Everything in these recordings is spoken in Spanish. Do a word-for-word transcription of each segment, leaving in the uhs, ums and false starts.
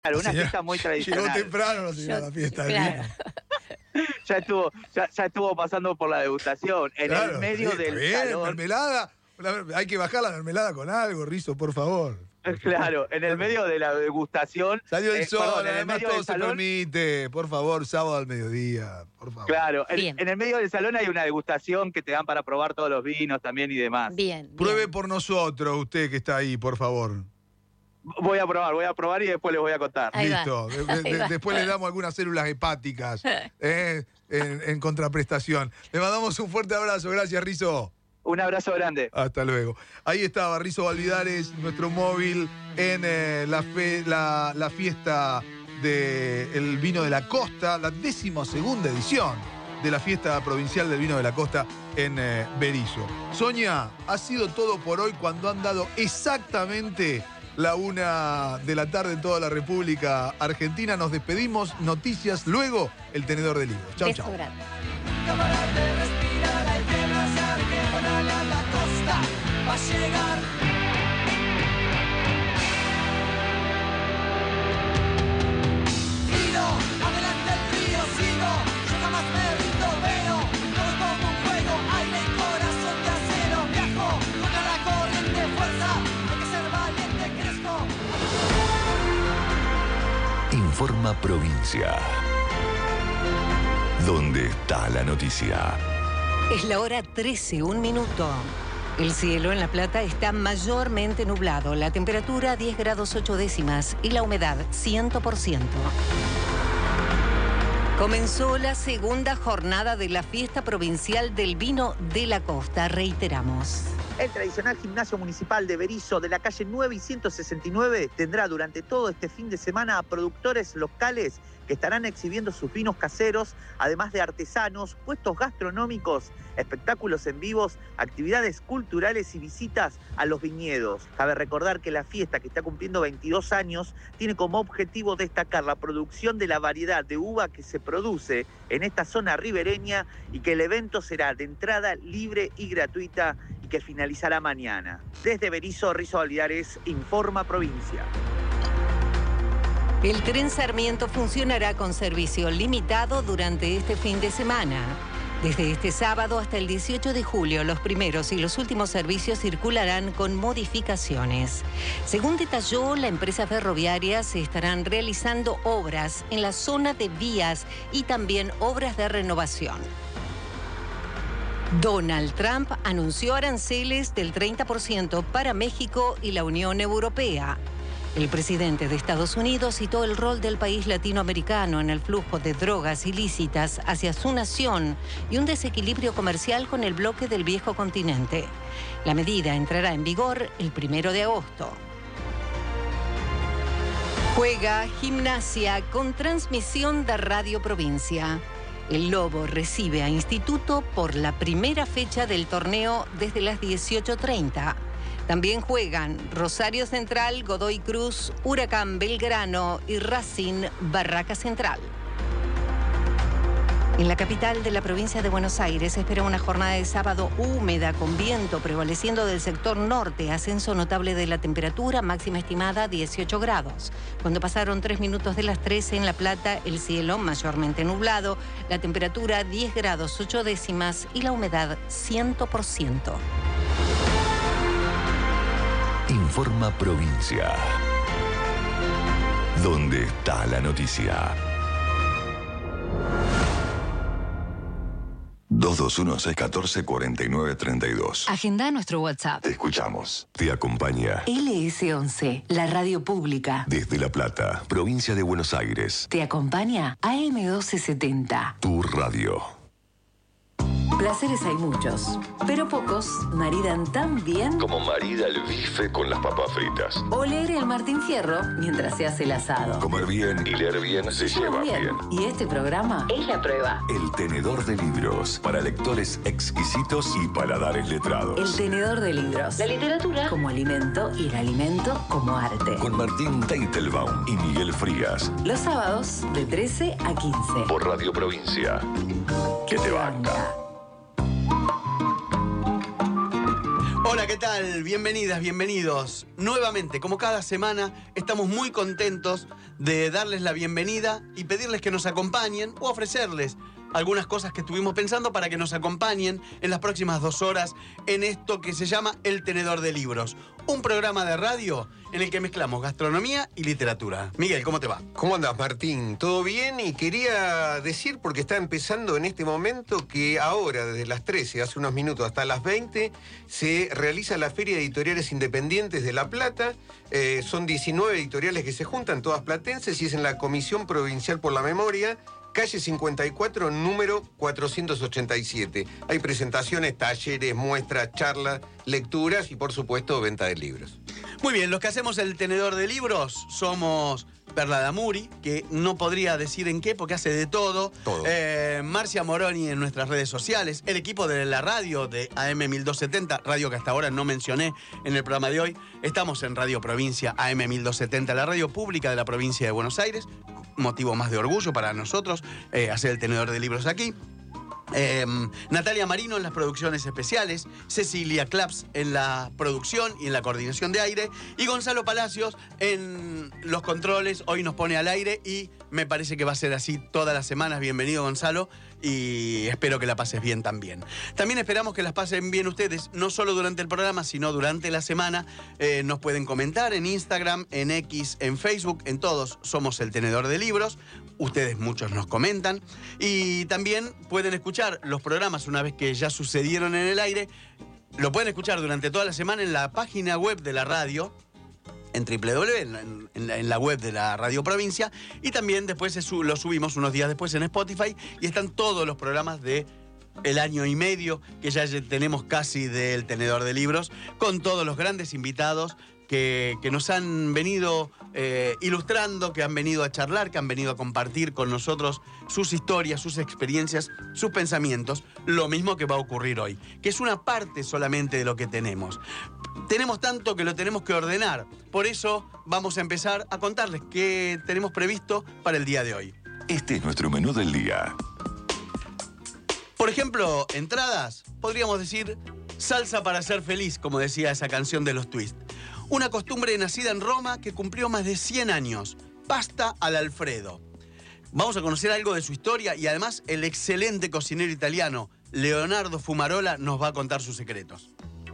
Claro, una señora, fiesta muy tradicional. Llegó temprano la señora a la fiesta. Claro. Ya estuvo, ya, ya estuvo pasando por la degustación. En Claro, el medio está del bien, salón. mermelada. Una- hay que bajar la mermelada con algo, Rizo, por favor. Claro, en el medio de la degustación. Salió el eh, sol, perdón, en el además medio todo del se salón. permite. Por favor, sábado al mediodía, por favor. Claro, en, Bien. en el medio del salón hay una degustación que te dan para probar todos los vinos también y demás. Bien. bien. Pruebe por nosotros, usted que está ahí, por favor. Voy a probar, voy a probar y después les voy a contar. Ahí va. Listo. De- de- Ahí va. después le damos algunas células hepáticas eh, en, en contraprestación. Le mandamos un fuerte abrazo. Gracias, Rizo. Un abrazo grande. Hasta luego. Ahí estaba Rizo Valvidares, nuestro móvil, en eh, la, fe- la, la fiesta del vino de la costa, la decimosegunda edición de la fiesta provincial del vino de la costa en eh, Berisso. Sonia, ha sido todo por hoy cuando han dado exactamente la una de la tarde en toda la República Argentina. Nos despedimos. Noticias, luego el tenedor de libros. Chau, Beso chau. grande. Cámara de respirar, hay que abrazar, que volar a la costa va a llegar. Giro, adelante el río, sigo, yo jamás me rindo, veo todo como un juego, aire y corazón de acero, viajo contra la corriente, fuerza, hay que ser valiente, crezco. Informa Provincia. ¿Dónde está la noticia? Es la hora trece, un minuto. El cielo en La Plata está mayormente nublado, la temperatura diez grados ocho décimas y la humedad cien por ciento. Comenzó la segunda jornada de la fiesta provincial del vino de la costa, reiteramos. El tradicional gimnasio municipal de Berisso de la calle nueve y ciento sesenta y nueve tendrá durante todo este fin de semana a productores locales que estarán exhibiendo sus vinos caseros, además de artesanos, puestos gastronómicos, espectáculos en vivos, actividades culturales y visitas a los viñedos. Cabe recordar que la fiesta, que está cumpliendo veintidós años, tiene como objetivo destacar la producción de la variedad de uva que se produce en esta zona ribereña y que el evento será de entrada libre y gratuita y que finalizará mañana. Desde Berisso, Rizo Valvidares, Informa Provincia. El tren Sarmiento funcionará con servicio limitado durante este fin de semana. Desde este sábado hasta el dieciocho de julio, los primeros y los últimos servicios circularán con modificaciones. Según detalló la empresa ferroviaria, se estarán realizando obras en la zona de vías y también obras de renovación. Donald Trump anunció aranceles del treinta por ciento para México y la Unión Europea. El presidente de Estados Unidos citó el rol del país latinoamericano en el flujo de drogas ilícitas hacia su nación y un desequilibrio comercial con el bloque del viejo continente. La medida entrará en vigor el primero de agosto. Juega Gimnasia con transmisión de Radio Provincia. El Lobo recibe a Instituto por la primera fecha del torneo desde las dieciocho treinta. También juegan Rosario Central, Godoy Cruz, Huracán Belgrano y Racing Barraca Central. En la capital de la provincia de Buenos Aires se espera una jornada de sábado húmeda con viento prevaleciendo del sector norte, ascenso notable de la temperatura, máxima estimada dieciocho grados. Cuando pasaron tres minutos de las trece en La Plata, el cielo mayormente nublado, la temperatura diez grados ocho décimas y la humedad cien por ciento. Informa Provincia. ¿Dónde está la noticia? dos dos uno, seis uno cuatro, cuatro nueve tres dos. Agenda nuestro WhatsApp. Te escuchamos. Te acompaña L S once, la radio pública. desde La Plata, provincia de Buenos Aires. Te acompaña A M doce setenta. Tu radio. Placeres hay muchos, pero pocos maridan tan bien Como marida el bife con las papas fritas. o leer el Martín Fierro mientras se hace el asado. Comer bien y leer bien se lleva bien. Y este programa es la prueba. El tenedor de libros para lectores exquisitos y paladares letrados. El tenedor de libros. La literatura como alimento y el alimento como arte. Con Martín Teitelbaum y Miguel Frías. Los sábados de trece a quince. Por Radio Provincia. Que te banca. Hola, ¿qué tal? Bienvenidas, bienvenidos. Nuevamente, como cada semana, estamos muy contentos de darles la bienvenida y pedirles que nos acompañen o ofrecerles algunas cosas que estuvimos pensando para que nos acompañen en las próximas dos horas en esto que se llama El Tenedor de Libros. Un programa de radio en el que mezclamos gastronomía y literatura. Miguel, ¿cómo te va? ¿Cómo andas, Martín? ¿Todo bien? Y quería decir, porque está empezando en este momento, que ahora, desde las trece, hace unos minutos, hasta las veinte, se realiza la Feria de Editoriales Independientes de La Plata. Eh, son diecinueve editoriales que se juntan, todas platenses, y es en la Comisión Provincial por la Memoria, calle cincuenta y cuatro, número cuatrocientos ochenta y siete. Hay presentaciones, talleres, muestras, charlas, lecturas y, por supuesto, venta de libros. Muy bien, los que hacemos El Tenedor de Libros somos Perla Damuri, que no podría decir en qué, porque hace de todo. Todo. Eh, Marcia Moroni en nuestras redes sociales. El equipo de la radio de A M mil doscientos setenta, radio que hasta ahora no mencioné en el programa de hoy. Estamos en Radio Provincia A M mil doscientos setenta, la radio pública de la provincia de Buenos Aires. Motivo más de orgullo para nosotros eh, hacer El Tenedor de Libros aquí. Eh, Natalia Marino en las producciones especiales, Cecilia Claps en la producción y en la coordinación de aire, y Gonzalo Palacios en los controles. Hoy nos pone al aire y me parece que va a ser así todas las semanas. Bienvenido, Gonzalo, y espero que la pases bien también. También esperamos que las pasen bien ustedes, no solo durante el programa, sino durante la semana. Eh, nos pueden comentar en Instagram, en X, en Facebook, en todos somos El Tenedor de Libros. Ustedes muchos nos comentan. Y también pueden escuchar los programas una vez que ya sucedieron en el aire. Lo pueden escuchar durante toda la semana en la página web de la radio, en doble u doble u doble u, en, en, la, en la web de la Radio Provincia. Y también después se su, lo subimos unos días después en Spotify. Y están todos los programas de el año y medio que ya tenemos casi del Tenedor de Libros, con todos los grandes invitados que, que nos han venido eh, ilustrando, que han venido a charlar, que han venido a compartir con nosotros sus historias, sus experiencias, sus pensamientos. Lo mismo que va a ocurrir hoy, que es una parte solamente de lo que tenemos. Tenemos tanto que lo tenemos que ordenar. Por eso vamos a empezar a contarles qué tenemos previsto para el día de hoy. Este es nuestro menú del día. Por ejemplo, entradas, podríamos decir salsa para ser feliz, como decía esa canción de los Twist. Una costumbre nacida en Roma que cumplió más de cien años. Pasta al Alfredo. Vamos a conocer algo de su historia y además el excelente cocinero italiano Leonardo Fumarola nos va a contar sus secretos.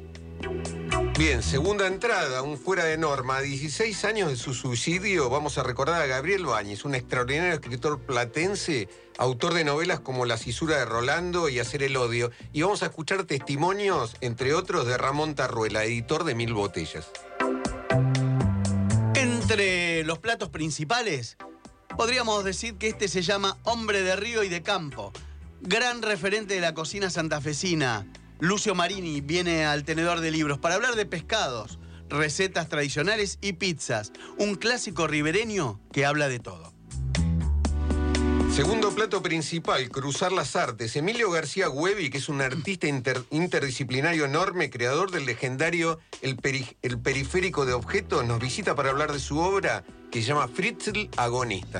Bien, segunda entrada, un fuera de norma. A dieciséis años de su suicidio, vamos a recordar a Gabriel Báñez, un extraordinario escritor platense, autor de novelas como La Cisura de Rolando y Hacer el Odio. Y vamos a escuchar testimonios, entre otros, de Ramón Tarruela, editor de Mil Botellas. Entre los platos principales, podríamos decir que este se llama Hombre de Río y de Campo. Gran referente de la cocina santafesina, Lucio Marini viene al Tenedor de Libros para hablar de pescados, recetas tradicionales y pizzas. Un clásico ribereño que habla de todo. Segundo plato principal, cruzar las artes. Emilio García Güevi, que es un artista inter, interdisciplinario enorme, creador del legendario el, peri, el Periférico de Objetos, nos visita para hablar de su obra que se llama Fritzl Agonista.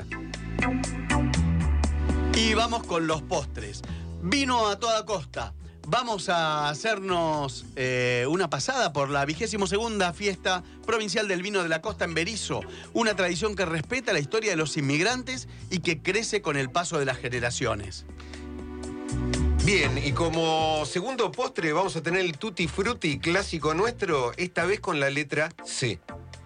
Y vamos con los postres. Vino a toda costa. Vamos a hacernos eh, una pasada por la vigésimo segunda fiesta provincial del vino de la costa en Berisso, una tradición que respeta la historia de los inmigrantes y que crece con el paso de las generaciones. Bien, y como segundo postre vamos a tener el Tutti Frutti clásico nuestro, esta vez con la letra C.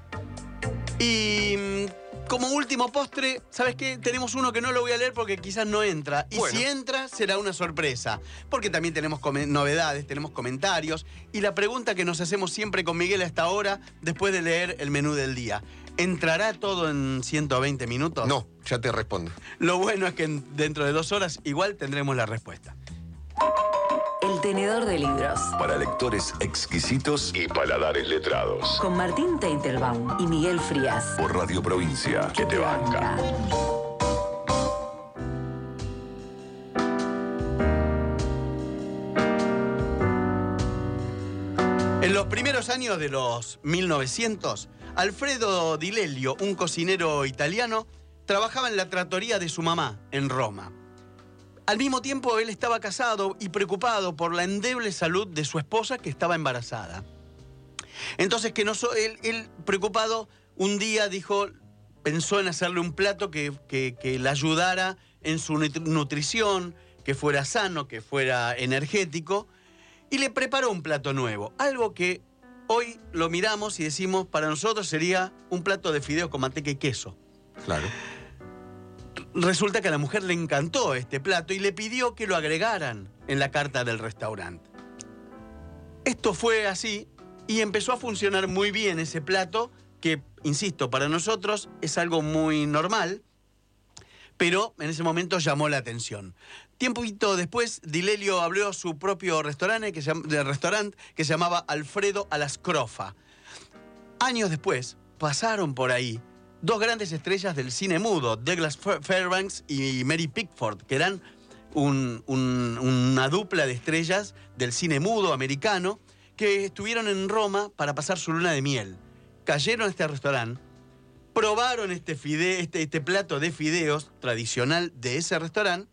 Y como último postre, ¿sabes qué? Tenemos uno que no lo voy a leer porque quizás no entra. Y bueno, si entra, será una sorpresa. Porque también tenemos novedades, tenemos comentarios. Y la pregunta que nos hacemos siempre con Miguel a esta hora, después de leer el menú del día: ¿entrará todo en ciento veinte minutos? No, ya te respondo. Lo bueno es que dentro de dos horas igual tendremos la respuesta. El Tenedor de Libros. Para lectores exquisitos y paladares letrados. Con Martín Teitelbaum y Miguel Frías. Por Radio Provincia, que te banca. En los primeros años de los mil novecientos, Alfredo Di Lelio, un cocinero italiano, trabajaba en la trattoria de su mamá, en Roma. Al mismo tiempo, él estaba casado y preocupado por la endeble salud de su esposa, que estaba embarazada. Entonces, que no so, él, él, preocupado, un día dijo, pensó en hacerle un plato que, que, que le ayudara en su nutrición, que fuera sano, que fuera energético, y le preparó un plato nuevo. Algo que hoy lo miramos y decimos, para nosotros sería un plato de fideos con manteca y queso. Claro. Resulta que a la mujer le encantó este plato y le pidió que lo agregaran en la carta del restaurante. Esto fue así y empezó a funcionar muy bien ese plato, que, insisto, para nosotros es algo muy normal, pero en ese momento llamó la atención. Tiempito después, Di Lelio abrió su propio restaurante que se, de restaurante que se llamaba Alfredo a la Scrofa. Años después, pasaron por ahí dos grandes estrellas del cine mudo, Douglas Fairbanks y Mary Pickford, que eran un, un, una dupla de estrellas del cine mudo americano, que estuvieron en Roma para pasar su luna de miel. Cayeron a este restaurante, probaron este, fide, este, este plato de fideos tradicional de ese restaurante,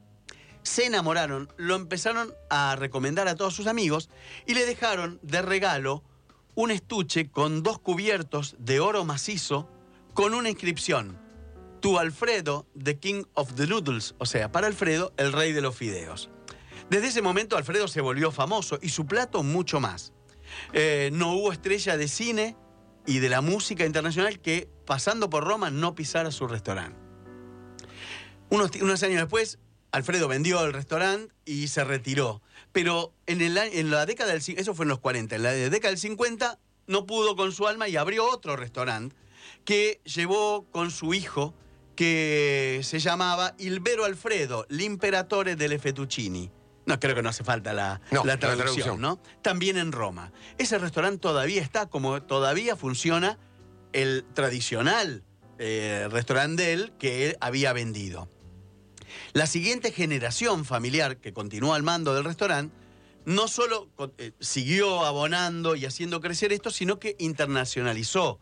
se enamoraron, lo empezaron a recomendar a todos sus amigos y le dejaron de regalo un estuche con dos cubiertos de oro macizo con una inscripción: Tu Alfredo, the King of the Noodles, o sea, para Alfredo, el rey de los fideos. Desde ese momento Alfredo se volvió famoso y su plato mucho más. Eh, no hubo estrella de cine y de la música internacional que, pasando por Roma, no pisara su restaurante. Unos, unos años después, Alfredo vendió el restaurante y se retiró. Pero en, el, en la década del... Eso fue en los cuarenta. En la década del cincuenta no pudo con su alma y abrió otro restaurante que llevó con su hijo, que se llamaba Il Vero Alfredo, l'imperatore delle fettuccini. No, creo que no hace falta la, no, la, traducción, la traducción, ¿no? También en Roma. Ese restaurante todavía está, como todavía funciona el tradicional eh, restaurante de él que él había vendido. La siguiente generación familiar que continuó al mando del restaurante no solo eh, siguió abonando y haciendo crecer esto, sino que internacionalizó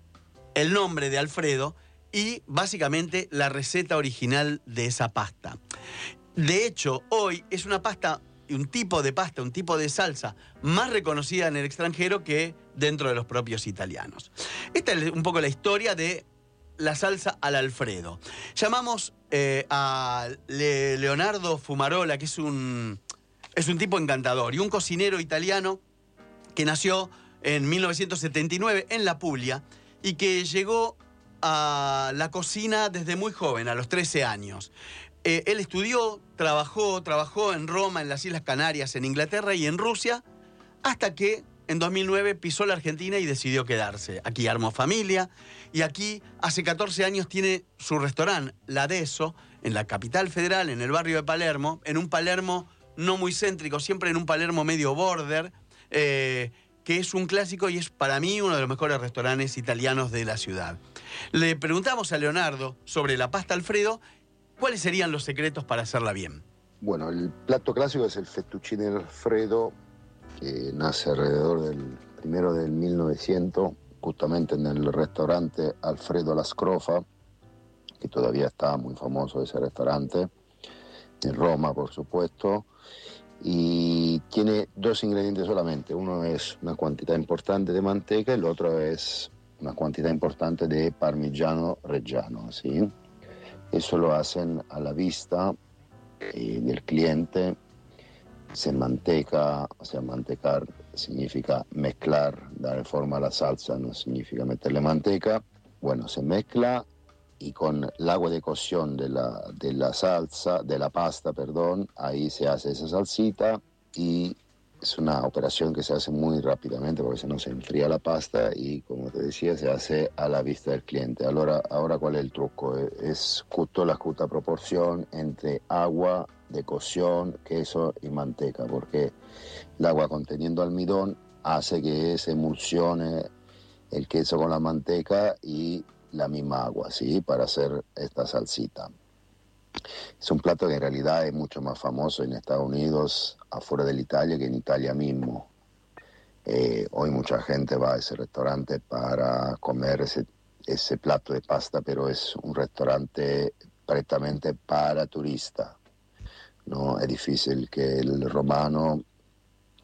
el nombre de Alfredo y básicamente la receta original de esa pasta. De hecho, hoy es una pasta, un tipo de pasta, un tipo de salsa más reconocida en el extranjero que dentro de los propios italianos. Esta es un poco la historia de la salsa al Alfredo. Llamamos eh, a Le- Leonardo Fumarola, que es un, es un tipo encantador y un cocinero italiano que nació en mil novecientos setenta y nueve en La Puglia y que llegó a la cocina desde muy joven, a los trece años. Eh, él estudió, trabajó, trabajó en Roma, en las Islas Canarias, en Inglaterra y en Rusia, hasta que en dos mil nueve pisó la Argentina y decidió quedarse. Aquí armó familia y aquí hace catorce años tiene su restaurante, La Deso, en la capital federal, en el barrio de Palermo, en un Palermo no muy céntrico, siempre en un Palermo medio border, eh, que es un clásico y es para mí uno de los mejores restaurantes italianos de la ciudad. Le preguntamos a Leonardo sobre la pasta Alfredo, ¿cuáles serían los secretos para hacerla bien? Bueno, el plato clásico es el fettuccine Alfredo, que nace alrededor del primero del mil novecientos, justamente en el restaurante Alfredo a la Scrofa, que todavía está muy famoso ese restaurante, en Roma, por supuesto. Y tiene dos ingredientes solamente. Uno es una cantidad importante de manteca y el otro es una cantidad importante de parmigiano reggiano, ¿sí? Eso lo hacen a la vista eh, del cliente. Se manteca, o sea, mantecar significa mezclar, dar forma a la salsa, no significa meterle manteca. Bueno, se mezcla y con el agua de cocción de la, de la salsa, de la pasta, perdón, ahí se hace esa salsita y es una operación que se hace muy rápidamente porque si no se enfría la pasta y, como te decía, se hace a la vista del cliente. Ahora, ahora ¿cuál es el truco? Es justo la justa proporción entre agua de cocción, queso y manteca, porque el agua conteniendo almidón hace que se emulsione el queso con la manteca y la misma agua, ¿sí? Para hacer esta salsita. Es un plato que en realidad es mucho más famoso en Estados Unidos, afuera de Italia, que en Italia mismo. Eh, hoy mucha gente va a ese restaurante para comer ese, ese plato de pasta, pero es un restaurante prettamente para turistas, ¿no? Es difícil que el romano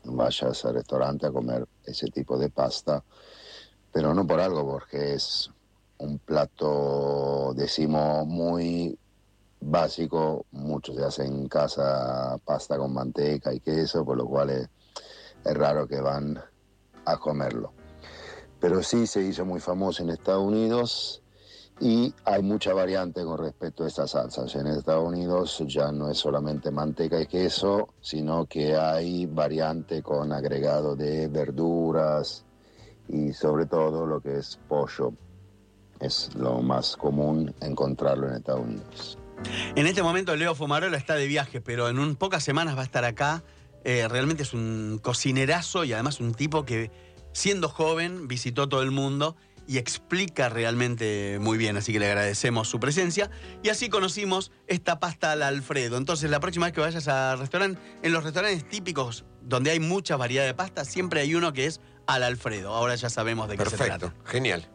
vayas al restaurante a comer ese tipo de pasta, pero no por algo, porque es un plato, decimos, muy básico. Muchos se hacen en casa pasta con manteca y queso, por lo cual es, es raro que van a comerlo. Pero sí se hizo muy famoso en Estados Unidos y hay mucha variante con respecto a estas salsas. En Estados Unidos ya no es solamente manteca y queso, sino que hay variante con agregado de verduras y sobre todo lo que es pollo. Es lo más común encontrarlo en Estados Unidos. En este momento Leo Fumarola está de viaje, pero en un, pocas semanas va a estar acá. Eh, realmente es un cocinerazo y además un tipo que, siendo joven, visitó todo el mundo y explica realmente muy bien, así que le agradecemos su presencia. Y así conocimos esta pasta al Alfredo. Entonces, la próxima vez que vayas al restaurante, en los restaurantes típicos donde hay mucha variedad de pasta, siempre hay uno que es al Alfredo. Ahora ya sabemos de qué se trata. Perfecto, genial.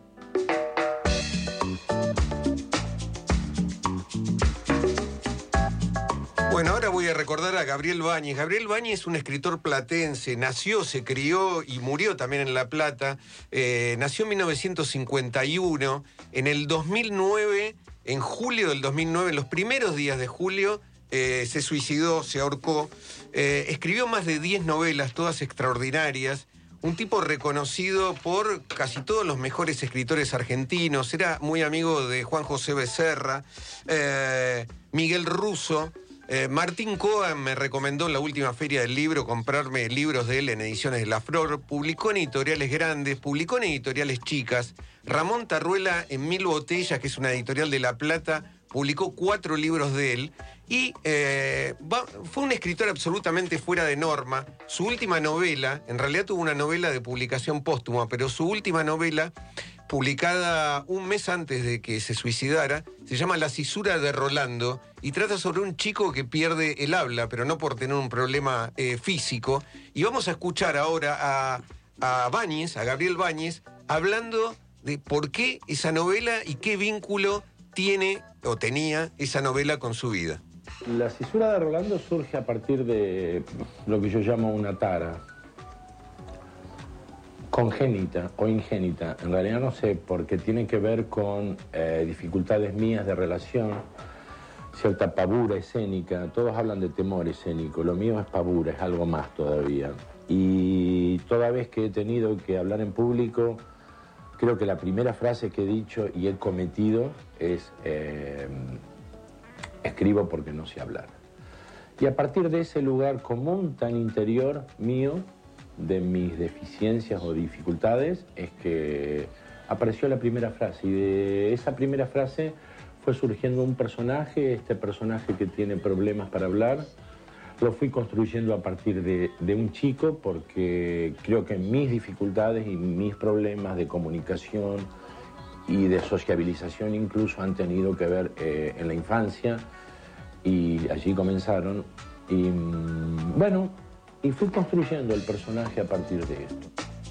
Bueno, ahora voy a recordar a Gabriel Báñez. Gabriel Báñez es un escritor platense, nació, se crió y murió también en La Plata. Eh, nació en mil novecientos cincuenta y uno. En el dos mil nueve, en julio del dos mil nueve, en los primeros días de julio, eh, se suicidó, se ahorcó. Eh, escribió más de diez novelas, todas extraordinarias. Un tipo reconocido por casi todos los mejores escritores argentinos. Era muy amigo de Juan José Becerra, eh, Miguel Russo. Eh, Martín Cohen me recomendó en la última feria del libro comprarme libros de él en ediciones de La Flor. Publicó en editoriales grandes, publicó en editoriales chicas. Ramón Tarruela en Mil Botellas, que es una editorial de La Plata, publicó cuatro libros de él. Y eh, va, fue un escritor absolutamente fuera de norma. Su última novela, en realidad tuvo una novela de publicación póstuma, pero su última novela, publicada un mes antes de que se suicidara, se llama La Cisura de Rolando y trata sobre un chico que pierde el habla, pero no por tener un problema eh, físico. Y vamos a escuchar ahora a, a Báñez, a Gabriel Báñez, hablando de por qué esa novela y qué vínculo tiene o tenía esa novela con su vida. La Cisura de Rolando surge a partir de lo que yo llamo una tara congénita o ingénita, en realidad no sé, porque tiene que ver con eh, dificultades mías de relación, cierta pavura escénica. Todos hablan de temor escénico, lo mío es pavura, es algo más todavía. Y toda vez que he tenido que hablar en público, creo que la primera frase que he dicho y he cometido es eh, escribo porque no sé hablar. Y a partir de ese lugar común tan interior mío, de mis deficiencias o dificultades, es que apareció la primera frase. Y de esa primera frase fue surgiendo un personaje, este personaje que tiene problemas para hablar. Lo fui construyendo a partir de, de un chico, porque creo que mis dificultades y mis problemas de comunicación y de sociabilización incluso han tenido que ver eh, en la infancia, y allí comenzaron. Y bueno, y fui construyendo el personaje a partir de esto.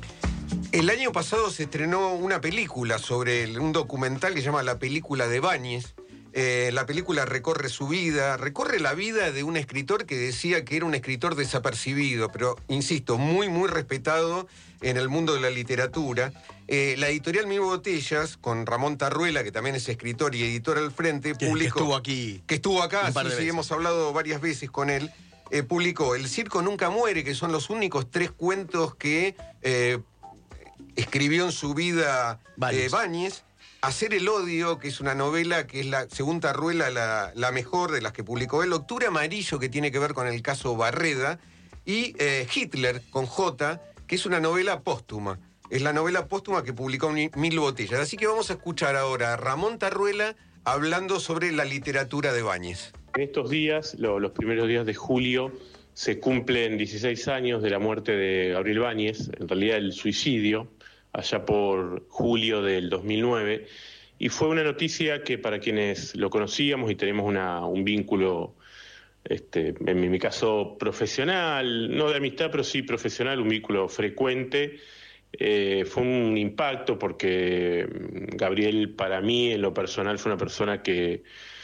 El año pasado se estrenó una película sobre el, un documental que se llama La Película de Báñez. Eh, la película recorre su vida, recorre la vida de un escritor que decía que era un escritor desapercibido, pero, insisto, muy, muy respetado en el mundo de la literatura. Eh, la editorial Mil Botellas, con Ramón Tarruela, que también es escritor y editor al frente, que, publicó... Que estuvo aquí. Que estuvo acá, un par de sí, sí, veces. hemos hablado varias veces con él. Eh, publicó El Circo Nunca Muere, que son los únicos tres cuentos que eh, escribió en su vida eh, Báñez. Hacer el Odio, que es una novela que es, la, según Tarruela, la, la mejor de las que publicó él. Octubre Amarillo, que tiene que ver con el caso Barreda. Y eh, Hitler, con J, que es una novela póstuma. Es la novela póstuma que publicó Mil Botellas. Así que vamos a escuchar ahora a Ramón Tarruela hablando sobre la literatura de Báñez. En estos días, lo, los primeros días de julio, se cumplen dieciséis años de la muerte de Gabriel Báñez, en realidad el suicidio, allá por julio del dos mil nueve, y fue una noticia que para quienes lo conocíamos y tenemos una, un vínculo, este, en mi, mi caso profesional, no de amistad, pero sí profesional, un vínculo frecuente, eh, fue un impacto porque Gabriel, para mí, en lo personal, fue una persona que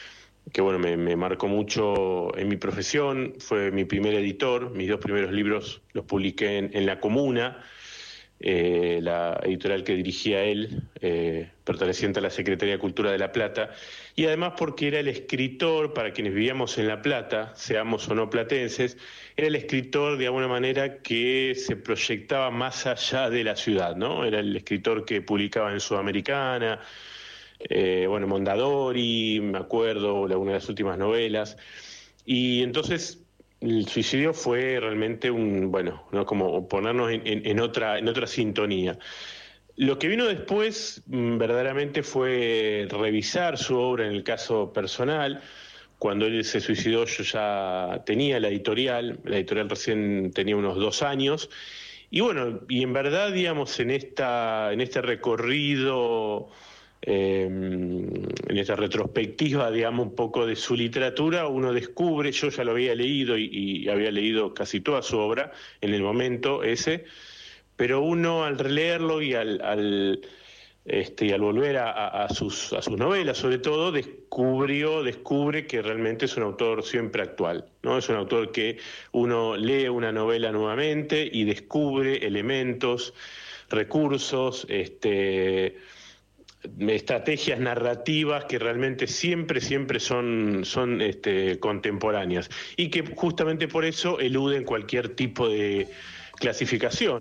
que bueno, me, me marcó mucho en mi profesión. Fue mi primer editor. Mis dos primeros libros los publiqué en, en La Comuna, eh, la editorial que dirigía él, eh, perteneciente a la Secretaría de Cultura de La Plata, y además porque era el escritor, para quienes vivíamos en La Plata, seamos o no platenses, era el escritor de alguna manera que se proyectaba más allá de la ciudad, ¿no? Era el escritor que publicaba en Sudamericana, eh, bueno, Mondadori, me acuerdo, una de las últimas novelas, y entonces el suicidio fue realmente un, bueno, ¿no? Como ponernos en, en, en otra, en otra sintonía. Lo que vino después verdaderamente fue revisar su obra en el caso personal. Cuando él se suicidó yo ya tenía la editorial, la editorial recién tenía unos dos años, y bueno, y en verdad, digamos, en esta, en este recorrido, eh, en esta retrospectiva, digamos, un poco de su literatura, uno descubre, yo ya lo había leído y, y había leído casi toda su obra en el momento ese, pero uno al releerlo y al, al, este, y al volver a, a, a, sus, a sus novelas, sobre todo, descubrió, descubre que realmente es un autor siempre actual, ¿no? Es un autor que uno lee una novela nuevamente y descubre elementos, recursos, este, estrategias narrativas que realmente siempre, siempre son, son este, contemporáneas y que justamente por eso eluden cualquier tipo de clasificación.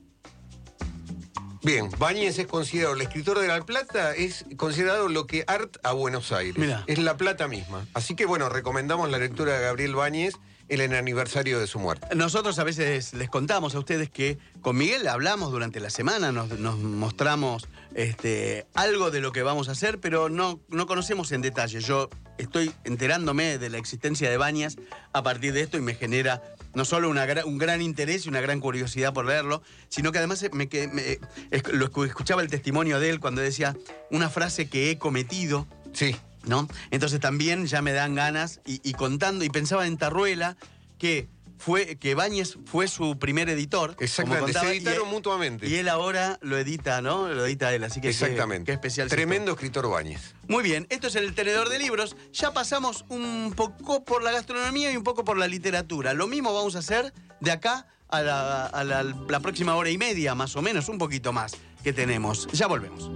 Bien, Báñez es considerado, el escritor de La Plata es considerado lo que Art a Buenos Aires. Mirá. Es La Plata misma. Así que bueno, recomendamos la lectura de Gabriel Báñez en el aniversario de su muerte. Nosotros a veces les contamos a ustedes que con Miguel hablamos durante la semana, nos, nos mostramos este, algo de lo que vamos a hacer, pero no, no conocemos en detalle. Yo estoy enterándome de la existencia de Báñez a partir de esto y me genera no solo una, un gran interés y una gran curiosidad por leerlo, sino que además me, me, me, lo escuchaba el testimonio de él cuando decía una frase que he cometido. Sí. ¿No? Entonces también ya me dan ganas, y, y contando, y pensaba en Tarruela, que fue que Báñez fue su primer editor. Exactamente, contaba, se editaron y, mutuamente. Y él ahora lo edita, ¿no? Lo edita él, así que exactamente. Qué, qué especial. Tremendo escritor Báñez. Muy bien, esto es El Tenedor de Libros. Ya pasamos un poco por la gastronomía y un poco por la literatura. Lo mismo vamos a hacer de acá a la, a la, la próxima hora y media, más o menos, un poquito más que tenemos. Ya volvemos.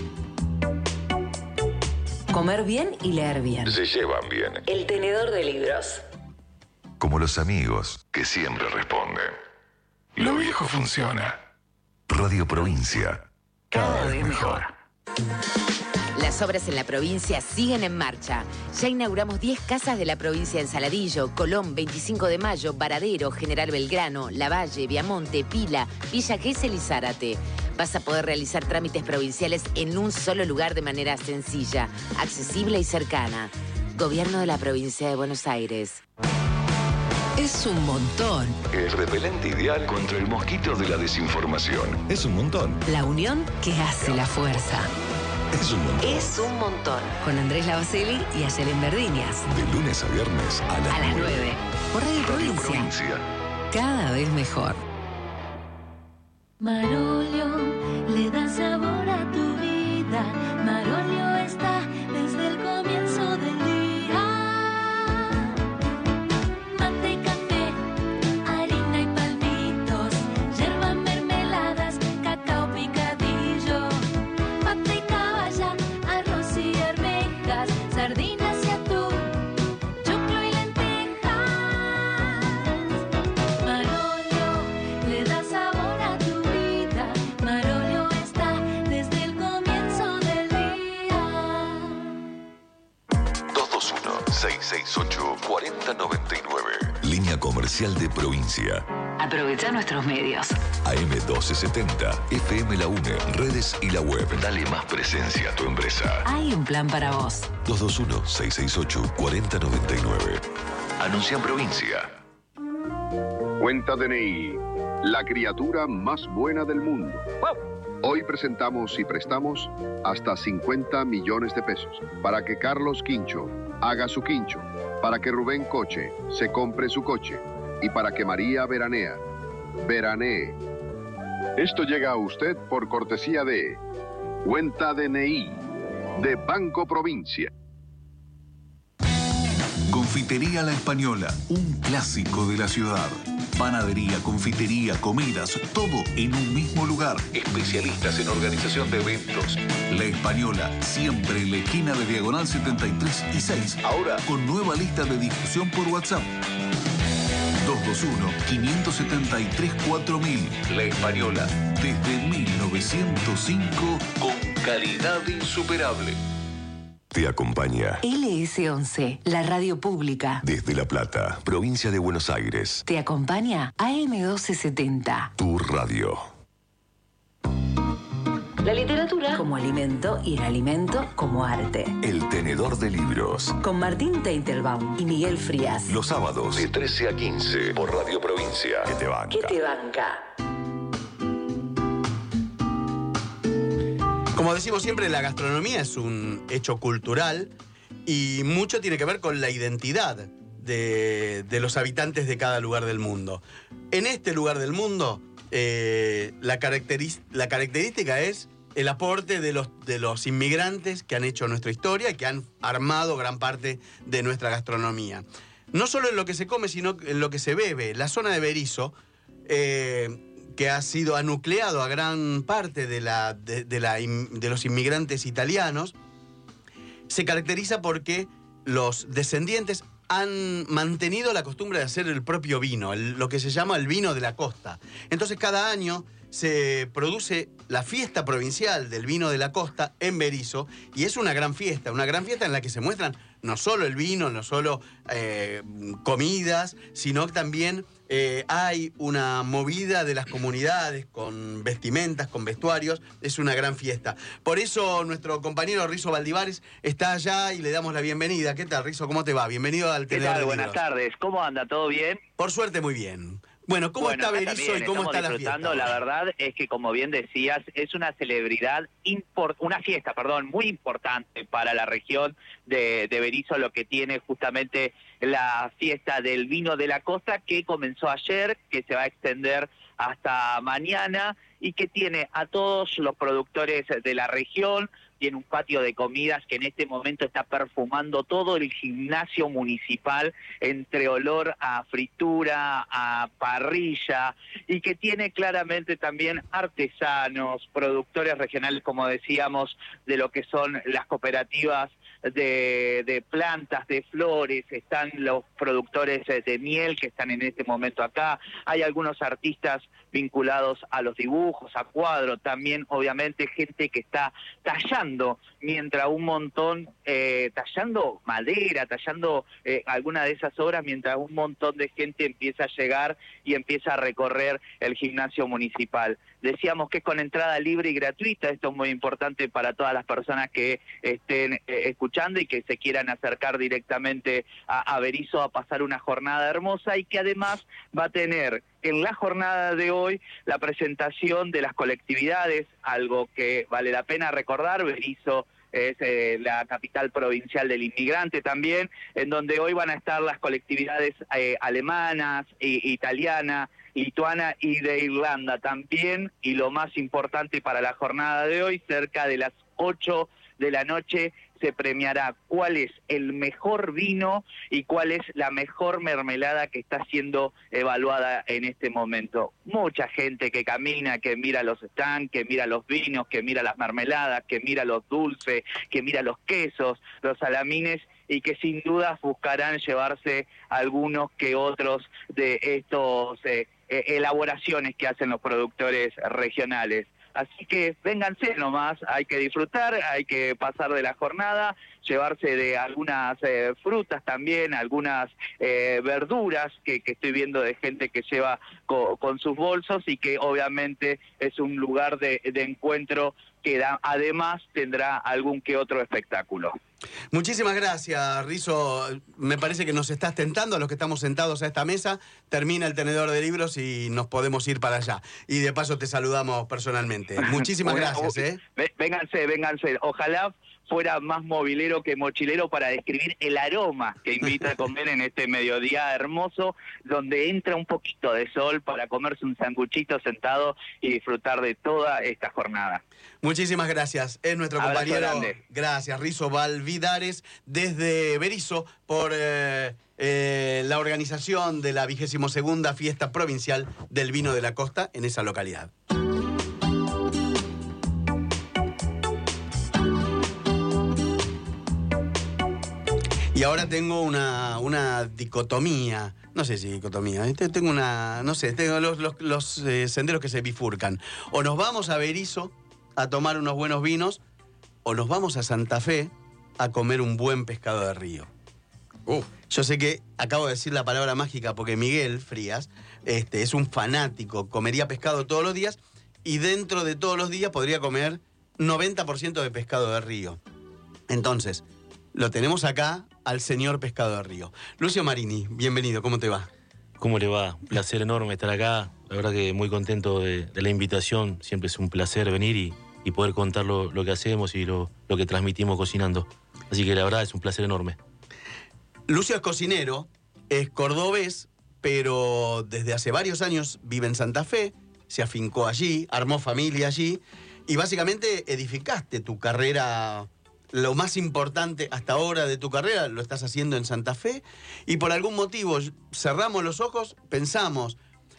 Comer bien y leer bien. Se llevan bien. El Tenedor de Libros. Como los amigos que siempre responden. Lo viejo funciona. Radio Provincia. Cada vez mejor. Las obras en la provincia siguen en marcha. Ya inauguramos diez casas de la provincia en Saladillo, Colón, veinticinco de mayo, Varadero, General Belgrano, Lavalle, Viamonte, Pila, Villa Gesell y Zárate. Vas a poder realizar trámites provinciales en un solo lugar de manera sencilla, accesible y cercana. Gobierno de la Provincia de Buenos Aires. Es un montón. El repelente ideal contra el mosquito de la desinformación. Es un montón. La unión que hace la fuerza. Es un montón. Es un montón. Con Andrés Lavacelli y Ayelen Verdiñas. De lunes a viernes a las, a las nueve. nueve. Por Radio, Radio Provincia. Provincia. Cada vez mejor. Marolio le da sabor a tu vida. Marolio está desde el comienzo del día. Mate, café, harina y palmitos, yerba, mermeladas, cacao picadillo, pata y caballa, arroz y arvejas, sardinas y atún, choclo y lentejas. Marolio le da sabor a tu vida. Marolio está desde el comienzo del día. dos dos uno, seis seis ocho, cuatro cero nueve nueve. Línea comercial de Provincia. Aprovecha nuestros medios. A M doce setenta, F M La UNE, redes y la web. Dale más presencia a tu empresa. Hay un plan para vos. dos dos uno, seis seis ocho, cuatro cero nueve nueve. Anuncia en Provincia. Cuenta D N I, la criatura más buena del mundo. Hoy presentamos y prestamos hasta cincuenta millones de pesos para que Carlos Quincho haga su quincho, para que Rubén Coche se compre su coche y para que María Veranea veranee. Esto llega a usted por cortesía de Cuenta D N I de Banco Provincia. Confitería La Española, un clásico de la ciudad. Panadería, confitería, comidas, todo en un mismo lugar. Especialistas en organización de eventos. La Española, siempre en la esquina de Diagonal setenta y tres y seis. Ahora con nueva lista de difusión por WhatsApp. dos dos uno, cinco siete tres, cuatro mil. La Española, desde mil novecientos cinco, con calidad insuperable. Te acompaña L S once, la radio pública. desde La Plata, provincia de Buenos Aires, Te acompaña A M doce setenta. tu radio. La literatura como alimento y el alimento como arte. El tenedor de libros. Con Martín Teitelbaum y Miguel Frías. Los sábados de trece a quince por Radio Provincia. Que te banca. ¿Qué te banca? Como decimos siempre, la gastronomía es un hecho cultural y mucho tiene que ver con la identidad de, de los habitantes de cada lugar del mundo. En este lugar del mundo, eh, la, caracteriz- la característica es el aporte de los, de los inmigrantes que han hecho nuestra historia y que han armado gran parte de nuestra gastronomía. No solo en lo que se come, sino en lo que se bebe. La zona de Berisso, eh, que ha sido anucleado a gran parte de, la, de, de, la, de los inmigrantes italianos, se caracteriza porque los descendientes han mantenido la costumbre de hacer el propio vino, el, lo que se llama el vino de la costa. Entonces cada año se produce la fiesta provincial del vino de la costa en Berisso y es una gran fiesta, una gran fiesta en la que se muestran no solo el vino, no solo eh, comidas, sino que también eh, hay una movida de las comunidades con vestimentas, con vestuarios. Es una gran fiesta. Por eso nuestro compañero Rizo Valdivares está allá y le damos la bienvenida. ¿Qué tal, Rizo? ¿Cómo te va? Bienvenido al ¿Qué Tenedor tal? de Buenas Libros. tardes. ¿Cómo anda? ¿Todo bien? Por suerte, muy bien. Bueno, ¿cómo Bueno, está acá Berisso también y cómo estamos está la disfrutando. fiesta? La verdad es que, como bien decías, es una celebridad, import- una fiesta, perdón, muy importante para la región de, de Berisso, lo que tiene justamente la fiesta del vino de la costa, que comenzó ayer, que se va a extender hasta mañana y que tiene a todos los productores de la región. Tiene un patio de comidas que en este momento está perfumando todo el gimnasio municipal entre olor a fritura, a parrilla, y que tiene claramente también artesanos, productores regionales, como decíamos, de lo que son las cooperativas de, de plantas, de flores. Están los productores de miel que están en este momento acá. Hay algunos artistas vinculados a los dibujos, a cuadros, también obviamente gente que está tallando, mientras un montón, eh, tallando madera, tallando eh, alguna de esas obras, mientras un montón de gente empieza a llegar y empieza a recorrer el gimnasio municipal. Decíamos que es con entrada libre y gratuita. Esto es muy importante para todas las personas que estén eh, escuchando y que se quieran acercar directamente a, a Berisso a pasar una jornada hermosa, y que además va a tener en la jornada de hoy la presentación de las colectividades, algo que vale la pena recordar. Berisso es eh, la capital provincial del inmigrante también, en donde hoy van a estar las colectividades eh, alemanas, e, italiana, lituana y de Irlanda también. Y lo más importante para la jornada de hoy, cerca de las ocho de la noche, se premiará cuál es el mejor vino y cuál es la mejor mermelada que está siendo evaluada en este momento. Mucha gente que camina, que mira los stands, que mira los vinos, que mira las mermeladas, que mira los dulces, que mira los quesos, los salamines, y que sin dudas buscarán llevarse algunos que otros de estos eh, eh, elaboraciones que hacen los productores regionales. Así que vénganse nomás, hay que disfrutar, hay que pasar de la jornada, llevarse de algunas eh, frutas también, algunas eh, verduras que, que estoy viendo de gente que lleva co- con sus bolsos, y que obviamente es un lugar de, de encuentro que da, además tendrá algún que otro espectáculo. Muchísimas gracias, Rizo. Me parece que nos estás tentando a los que estamos sentados a esta mesa. Termina el tenedor de libros y nos podemos ir para allá. Y de paso te saludamos personalmente. Muchísimas Una- gracias, ¿eh? Vé- Vénganse, vénganse. Ojalá fuera más movilero que mochilero para describir el aroma que invita a comer en este mediodía hermoso, donde entra un poquito de sol para comerse un sanguchito sentado y disfrutar de toda esta jornada. Muchísimas gracias. Es nuestro Abrazo compañero. grande. Gracias, Rizo Valvidares, desde Berisso, por eh, eh, la organización de la vigésimo segunda fiesta provincial del vino de la costa en esa localidad. Y ahora tengo una, una dicotomía, no sé si dicotomía, tengo una, no sé, tengo los, los, los eh, senderos que se bifurcan. O nos vamos a Berisso a tomar unos buenos vinos, o nos vamos a Santa Fe a comer un buen pescado de río. Uh. Yo sé que acabo de decir la palabra mágica porque Miguel Frías este, es un fanático, comería pescado todos los días y dentro de todos los días podría comer noventa por ciento de pescado de río. Entonces, lo tenemos acá al señor pescado de río. Lucio Marini, bienvenido, ¿cómo te va? ¿Cómo le va? Un placer enorme estar acá. La verdad que muy contento de, de la invitación. Siempre es un placer venir y, y poder contar lo, lo que hacemos y lo, lo que transmitimos cocinando. Así que la verdad es un placer enorme. Lucio es cocinero, es cordobés, pero desde hace varios años vive en Santa Fe, se afincó allí, armó familia allí y básicamente edificaste tu carrera. Lo más importante hasta ahora de tu carrera lo estás haciendo en Santa Fe y por algún motivo cerramos los ojos, pensamos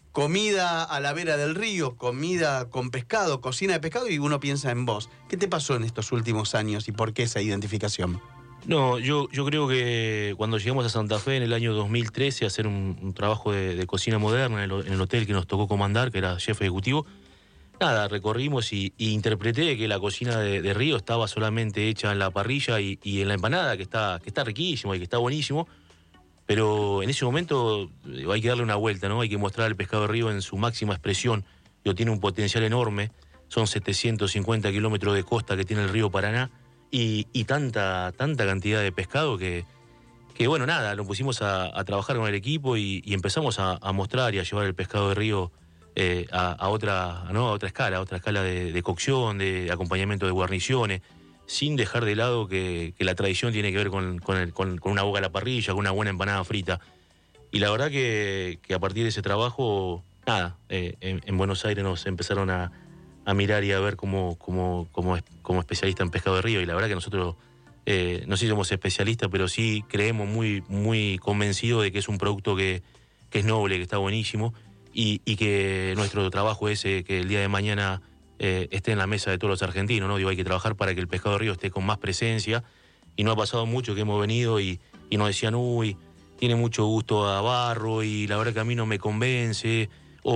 comida a la vera del río, comida con pescado, cocina de pescado y uno piensa en vos. ¿Qué te pasó en estos últimos años y por qué esa identificación? No, yo, yo creo que cuando llegamos a Santa Fe en el año dos mil trece a hacer un, un trabajo de, de cocina moderna en el, en el hotel que nos tocó comandar, que era chef ejecutivo, nada, recorrimos y, y interpreté que la cocina de, de río estaba solamente hecha en la parrilla y, y en la empanada, que está, que está riquísimo y que está buenísimo, pero en ese momento hay que darle una vuelta, ¿no? Hay que mostrar el pescado de río en su máxima expresión. Digo, tiene un potencial enorme, son setecientos cincuenta kilómetros de costa que tiene el río Paraná y, y tanta, tanta cantidad de pescado que, que bueno, nada, lo pusimos a, a trabajar con el equipo y, y empezamos a, a mostrar y a llevar el pescado de río Eh, a, a, otra, ¿no? a otra escala, a otra escala de, de cocción, de acompañamiento de guarniciones, sin dejar de lado que, que la tradición tiene que ver con, con, el, con, con una boca a la parrilla, con una buena empanada frita. Y la verdad que, que a partir de ese trabajo, nada, eh, en, en Buenos Aires nos empezaron a, a mirar y a ver como, como, como, como especialista en pescado de río. Y la verdad que nosotros, eh, no sé si somos especialistas, pero sí creemos muy, muy convencidos de que es un producto que, que es noble, que está buenísimo. Y, y que nuestro trabajo es eh, que el día de mañana eh, esté en la mesa de todos los argentinos, ¿no? Digo, hay que trabajar para que el pescado de río esté con más presencia. Y no ha pasado mucho que hemos venido y, y nos decían, uy, tiene mucho gusto a barro y la verdad que a mí no me convence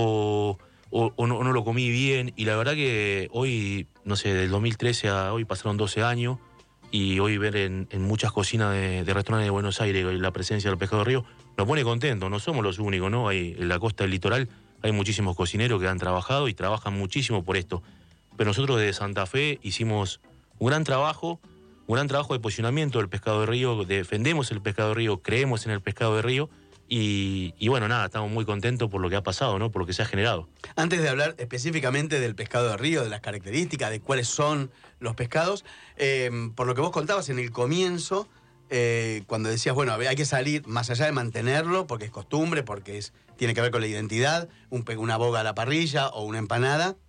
o, o, o, no, o no lo comí bien. Y la verdad que hoy, no sé, del dos mil trece a hoy pasaron doce años y hoy ver en, en muchas cocinas de, de restaurantes de Buenos Aires la presencia del pescado de río nos pone contentos, no somos los únicos, ¿no? Hay, en la costa del litoral hay muchísimos cocineros que han trabajado y trabajan muchísimo por esto. Pero nosotros desde Santa Fe hicimos un gran trabajo, un gran trabajo de posicionamiento del pescado de río, defendemos el pescado de río, creemos en el pescado de río y, y bueno, nada, estamos muy contentos por lo que ha pasado, ¿no? Por lo que se ha generado. Antes de hablar específicamente del pescado de río, de las características, de cuáles son los pescados, eh, por lo que vos contabas en el comienzo, Eh, cuando decías, bueno, hay que salir más allá de mantenerlo, porque es costumbre, porque es, tiene que ver con la identidad, un, una boga a la parrilla o una empanada.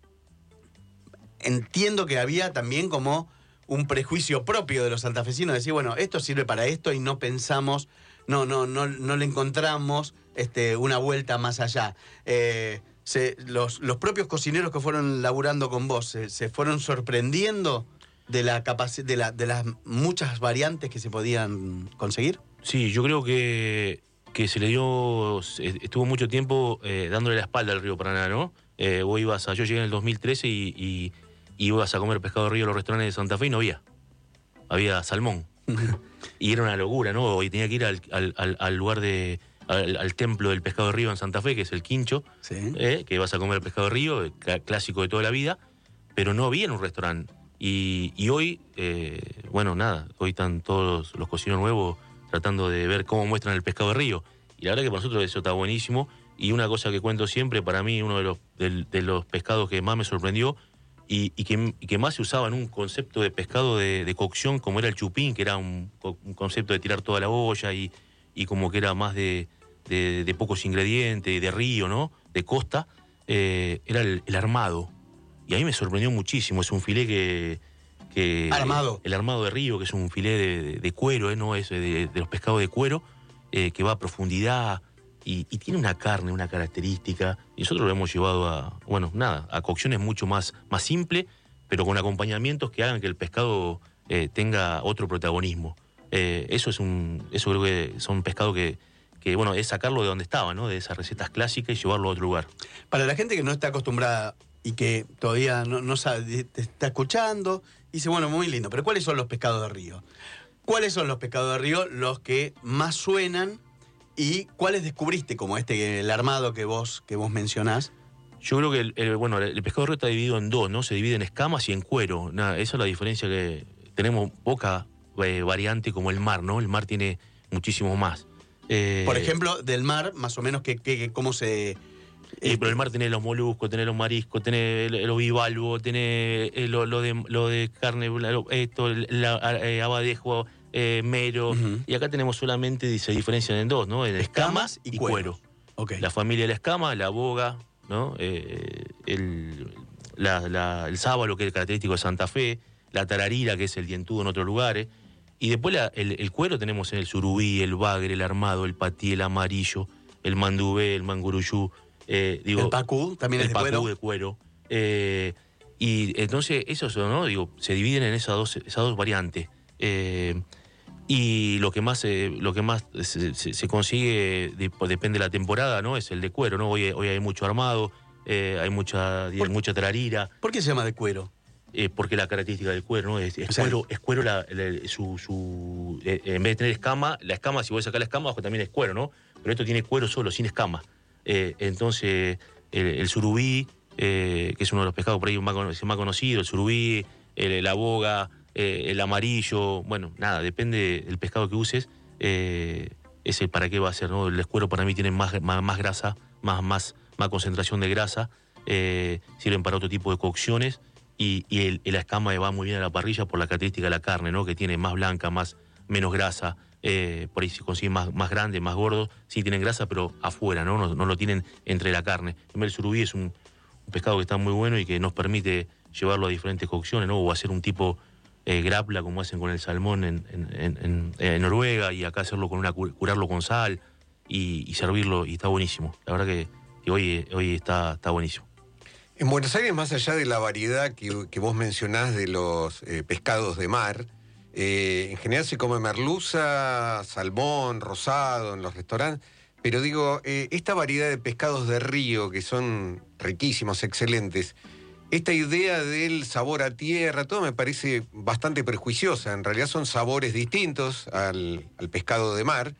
Entiendo que había también como un prejuicio propio de los santafesinos, decir, bueno, esto sirve para esto y no pensamos, no, no, no, no le encontramos este, una vuelta más allá. Eh, se, los, los propios cocineros que fueron laburando con vos, ¿se, se fueron sorprendiendo de la capaci- de, la, de las muchas variantes que se podían conseguir? Sí, yo creo que, que se le dio, estuvo mucho tiempo eh, dándole la espalda al río Paraná, ¿no? Eh, vos ibas a, yo llegué en el dos mil trece y, y, y ibas a comer pescado de río en los restaurantes de Santa Fe y no había. Había salmón. Y era una locura, ¿no? Y tenía que ir al, al, al lugar de, al, al templo del pescado de río en Santa Fe, que es el Quincho, sí. eh, que vas a comer pescado de río, clásico de toda la vida, pero no había en un restaurante. Y, y hoy, eh, bueno, nada, hoy están todos los cocineros nuevos tratando de ver cómo muestran el pescado de río. Y la verdad que para nosotros eso está buenísimo. Y una cosa que cuento siempre, para mí uno de los, de, de los pescados que más me sorprendió y, y, que, y que más se usaba en un concepto de pescado de, de cocción como era el chupín, que era un, un concepto de tirar toda la olla y, y como que era más de, de, de pocos ingredientes, de río, ¿no? De costa, eh, era el, el armado. Y a mí me sorprendió muchísimo, es un filé que... que armado. El armado de río, que es un filé de, de, de cuero, ¿eh? ¿No? Es de, de los pescados de cuero, eh, que va a profundidad y, y tiene una carne, una característica. Y nosotros lo hemos llevado a, bueno, nada, a cocciones mucho más, más simple, pero con acompañamientos que hagan que el pescado eh, tenga otro protagonismo. Eh, eso es un, eso creo que son pescados que, que, bueno, es sacarlo de donde estaba, ¿no? De esas recetas clásicas y llevarlo a otro lugar. Para la gente que no está acostumbrada y que todavía no, no sabe, te está escuchando, dice, bueno, muy lindo, pero ¿cuáles son los pescados de río? ¿Cuáles son los pescados de río los que más suenan y cuáles descubriste, como este, el armado que vos, que vos mencionás? Yo creo que el, el, bueno, el pescado de río está dividido en dos, ¿no? Se divide en escamas y en cuero. Nada, esa es la diferencia, que tenemos poca eh, variante como el mar, ¿no? El mar tiene muchísimo más. Eh, Por ejemplo, del mar, más o menos, que, que, ¿cómo se...? Eh, pero el mar tiene los moluscos, tiene los mariscos, tiene el, el bivalvo, tiene eh, lo, lo, de, lo de carne, lo, esto, la, eh, abadejo, eh, mero. Uh-huh. Y acá tenemos solamente, se diferencian en dos, ¿no? En escamas, escamas y, y cuero. cuero. Okay. La familia de la escama, la boga, ¿no? Eh, el, la, la, el sábalo, que es el característico de Santa Fe, la tararira, que es el dientudo en otros lugares. Y después la, el, el cuero tenemos en el surubí, el bagre, el armado, el patí, el amarillo, el mandubé, el manguruyú. Eh, digo, el pacú también el es de pacú cuero. de cuero. Eh, y entonces, eso, ¿no? Digo, se dividen en esas dos, esas dos variantes. Eh, y lo que más, eh, lo que más se, se, se consigue, de, depende de la temporada, ¿no? Es el de cuero, ¿no? Hoy, hoy hay mucho armado, eh, hay mucha, ¿Por, mucha tararira. ¿Por qué se llama de cuero? Eh, porque la característica del cuero, ¿no? Es, es o sea, cuero, es cuero la, la, su, su eh, en vez de tener escama, la escama, si voy a sacar la escama, abajo también es cuero, ¿no? Pero esto tiene cuero solo, sin escama. Eh, entonces, el, el surubí, eh, que es uno de los pescados por ahí más, más conocido, el surubí, el, la boga, eh, el amarillo, bueno, nada, depende del pescado que uses, eh, ese para qué va a ser, ¿no? El escuero para mí tiene más, más, más grasa, más, más, más concentración de grasa, eh, sirven para otro tipo de cocciones, y, y el, el, la escama va muy bien a la parrilla por la característica de la carne, ¿no? Que tiene más blanca, más, menos grasa. Eh, por ahí se consiguen más, más grandes, más gordos, sí tienen grasa, pero afuera, ¿no? No, no lo tienen entre la carne. El surubí es un, un pescado que está muy bueno y que nos permite llevarlo a diferentes cocciones, ¿no? O hacer un tipo eh, grapla, como hacen con el salmón en, en, en, en Noruega, y acá hacerlo con una, curarlo con sal y, y servirlo, y está buenísimo. La verdad que, que hoy, hoy está, está buenísimo. En Buenos Aires, más allá de la variedad que, que vos mencionás de los eh, pescados de mar, Eh, en general se come merluza, salmón, rosado en los restaurantes, pero digo, eh, esta variedad de pescados de río que son riquísimos, excelentes, esta idea del sabor a tierra, todo me parece bastante prejuiciosa. En realidad son sabores distintos al, al pescado de mar,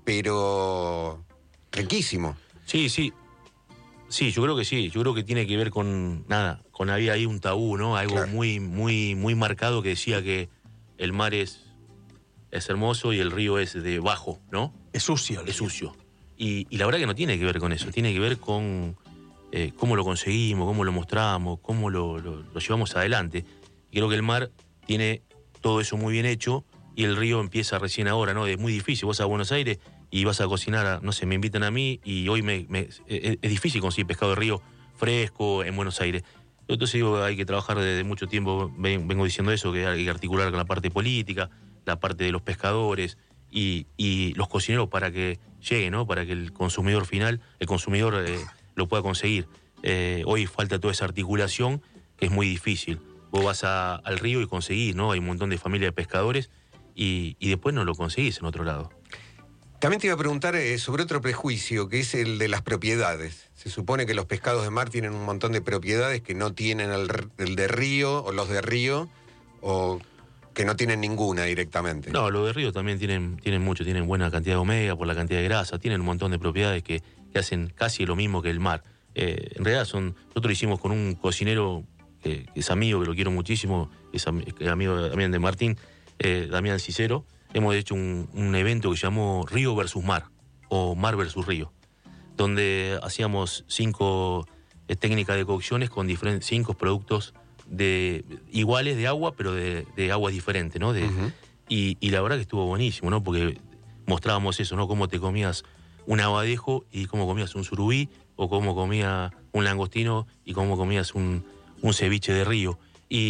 pero riquísimo. Sí, sí. Sí, yo creo que sí. Yo creo que tiene que ver con, nada, con había ahí un tabú, ¿no? Algo claro. muy, muy, muy marcado que decía que el mar es, es hermoso y el río es de bajo, ¿no? Es sucio. Es sucio. Y, y la verdad que no tiene que ver con eso, tiene que ver con eh, cómo lo conseguimos, cómo lo mostramos, cómo lo, lo, lo llevamos adelante. Y creo que el mar tiene todo eso muy bien hecho y el río empieza recién ahora, ¿no? Es muy difícil. Vos vas a Buenos Aires y vas a cocinar, a, no sé, me invitan a mí y hoy me, me, es, es difícil conseguir pescado de río fresco en Buenos Aires. Entonces digo, hay que trabajar desde mucho tiempo, vengo diciendo eso, que hay que articular con la parte política, la parte de los pescadores y, y los cocineros para que llegue, ¿no? Para que el consumidor final, el consumidor eh, lo pueda conseguir. Eh, hoy falta toda esa articulación que es muy difícil. Vos vas a, al río y conseguís, ¿no? Hay un montón de familias de pescadores y, y después no lo conseguís en otro lado. También te iba a preguntar eh, sobre otro prejuicio, que es el de las propiedades. Se supone que los pescados de mar tienen un montón de propiedades que no tienen el, el de río, o los de río, o que no tienen ninguna directamente. No, los de río también tienen, tienen mucho, tienen buena cantidad de omega por la cantidad de grasa, tienen un montón de propiedades que, que hacen casi lo mismo que el mar. Eh, en realidad son, nosotros lo hicimos con un cocinero que, que es amigo, que lo quiero muchísimo, es amigo también de Martín, eh, Damián Cicero. Hemos hecho un, un evento que se llamó Río versus Mar, o Mar versus Río, donde hacíamos cinco eh, técnicas de cocciones con diferentes, cinco productos de iguales de agua, pero de, de aguas diferentes, ¿no? De, uh-huh. y, y la verdad que estuvo buenísimo, ¿no? Porque mostrábamos eso, ¿no? Cómo te comías un abadejo y cómo comías un surubí, o cómo comía un langostino y cómo comías un, un ceviche de río.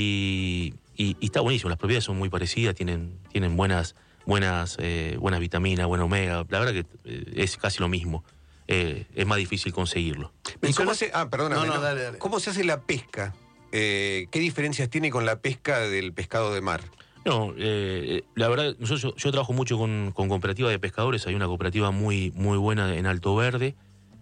Y, y, y está buenísimo, las propiedades son muy parecidas, tienen, tienen buenas, buenas, eh, buenas vitaminas, buen omega. La verdad que eh, es casi lo mismo. Eh, es más difícil conseguirlo. ¿Y cómo se, ah, perdóname, No, no, no. dale, dale. ¿Cómo se hace la pesca? Eh, ¿Qué diferencias tiene con la pesca del pescado de mar? No, eh, la verdad, nosotros, yo, yo trabajo mucho con, con cooperativas de pescadores. Hay una cooperativa muy, muy buena en Alto Verde.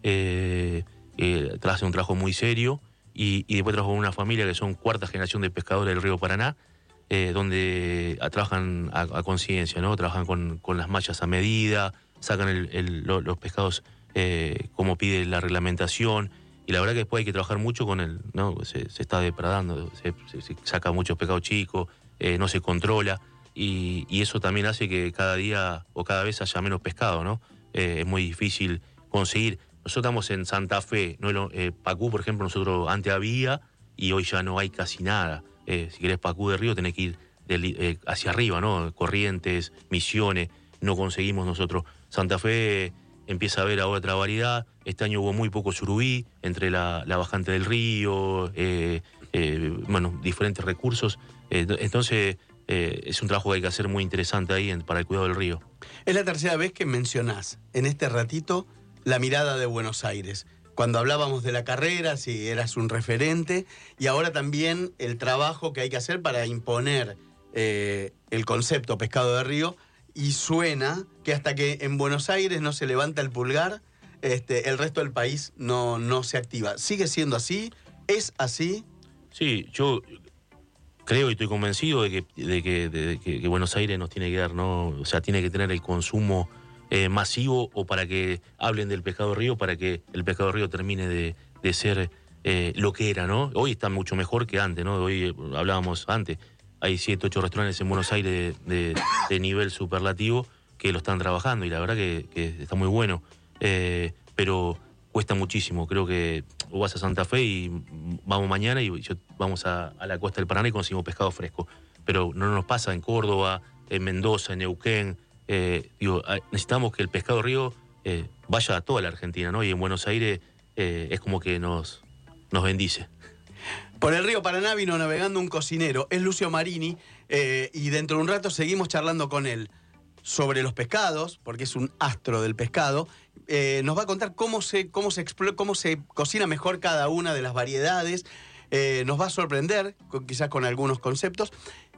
Eh, eh, hace un trabajo muy serio. Y, y después trabajo con una familia que son cuarta generación de pescadores del río Paraná, eh, donde a, trabajan a, a conciencia, ¿no? Trabajan con, con las mallas a medida, sacan el, el, lo, los pescados eh, como pide la reglamentación. Y la verdad que después hay que trabajar mucho con el, ¿no? Se, se está depredando, se, se, se saca muchos pescados chicos, eh, no se controla. Y, y eso también hace que cada día o cada vez haya menos pescado, ¿no? Eh, es muy difícil conseguir. Nosotros estamos en Santa Fe, ¿no? Eh, Pacú, por ejemplo, nosotros antes había y hoy ya no hay casi nada. Eh, si querés Pacú de Río tenés que ir de, eh, hacia arriba, ¿no? Corrientes, Misiones, no conseguimos nosotros. Santa Fe empieza a haber ahora otra variedad. Este año hubo muy poco surubí entre la, la bajante del río, eh, eh, bueno, diferentes recursos. Eh, entonces eh, es un trabajo que hay que hacer muy interesante ahí en, para el cuidado del río. Es la tercera vez que mencionás en este ratito la mirada de Buenos Aires. Cuando hablábamos de la carrera, si eras un referente, y ahora también el trabajo que hay que hacer para imponer eh, el concepto pescado de río, y suena que hasta que en Buenos Aires no se levanta el pulgar, este, el resto del país no, no se activa. ¿Sigue siendo así? ¿Es así? Sí, yo creo y estoy convencido de que, de que, de que, que Buenos Aires nos tiene que dar, ¿no? O sea, tiene que tener el consumo eh, masivo, o para que hablen del pescado de río, para que el pescado de río termine de, de ser eh, lo que era, ¿no? Hoy está mucho mejor que antes, ¿no? Hoy eh, hablábamos antes. Hay siete, ocho restaurantes en Buenos Aires de, de, de nivel superlativo que lo están trabajando, y la verdad que, que está muy bueno. Eh, pero cuesta muchísimo. Creo que vos vas a Santa Fe y vamos mañana y yo, vamos a, a la costa del Paraná y conseguimos pescado fresco. Pero no nos pasa en Córdoba, en Mendoza, en Neuquén. Eh, digo, necesitamos que el pescado río eh, vaya a toda la Argentina, ¿no? Y en Buenos Aires eh, es como que nos, nos bendice. Por el río Paraná vino navegando un cocinero, es Lucio Marini, eh, y dentro de un rato seguimos charlando con él sobre los pescados, porque es un astro del pescado. Eh, nos va a contar cómo se, cómo, se explo- cómo se cocina mejor cada una de las variedades. Eh, nos va a sorprender, con, quizás con algunos conceptos.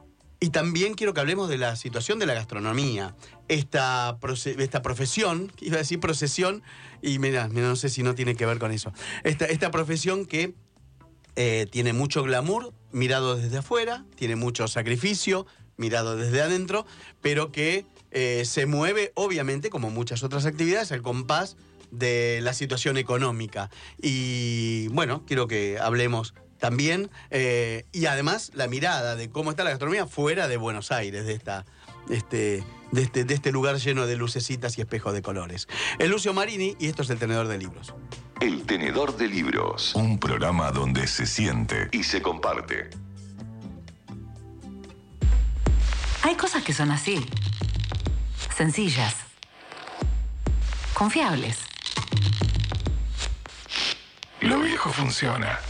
Y también quiero que hablemos de la situación de la gastronomía. Esta, proce- esta profesión, iba a decir procesión, y mira, no sé si no tiene que ver con eso. Esta, esta profesión que Eh, tiene mucho glamour mirado desde afuera, tiene mucho sacrificio mirado desde adentro, pero que eh, se mueve, obviamente, como muchas otras actividades, al compás de la situación económica. Y bueno, quiero que hablemos también, eh, y además la mirada de cómo está la gastronomía fuera de Buenos Aires, de esta... Este, de, este, de este lugar lleno de lucecitas y espejos de colores. Es Lucio Marini y esto es El Tenedor de Libros. El Tenedor de Libros, un programa donde se siente y se comparte. Hay cosas que son así. Sencillas. Confiables. Lo viejo funciona.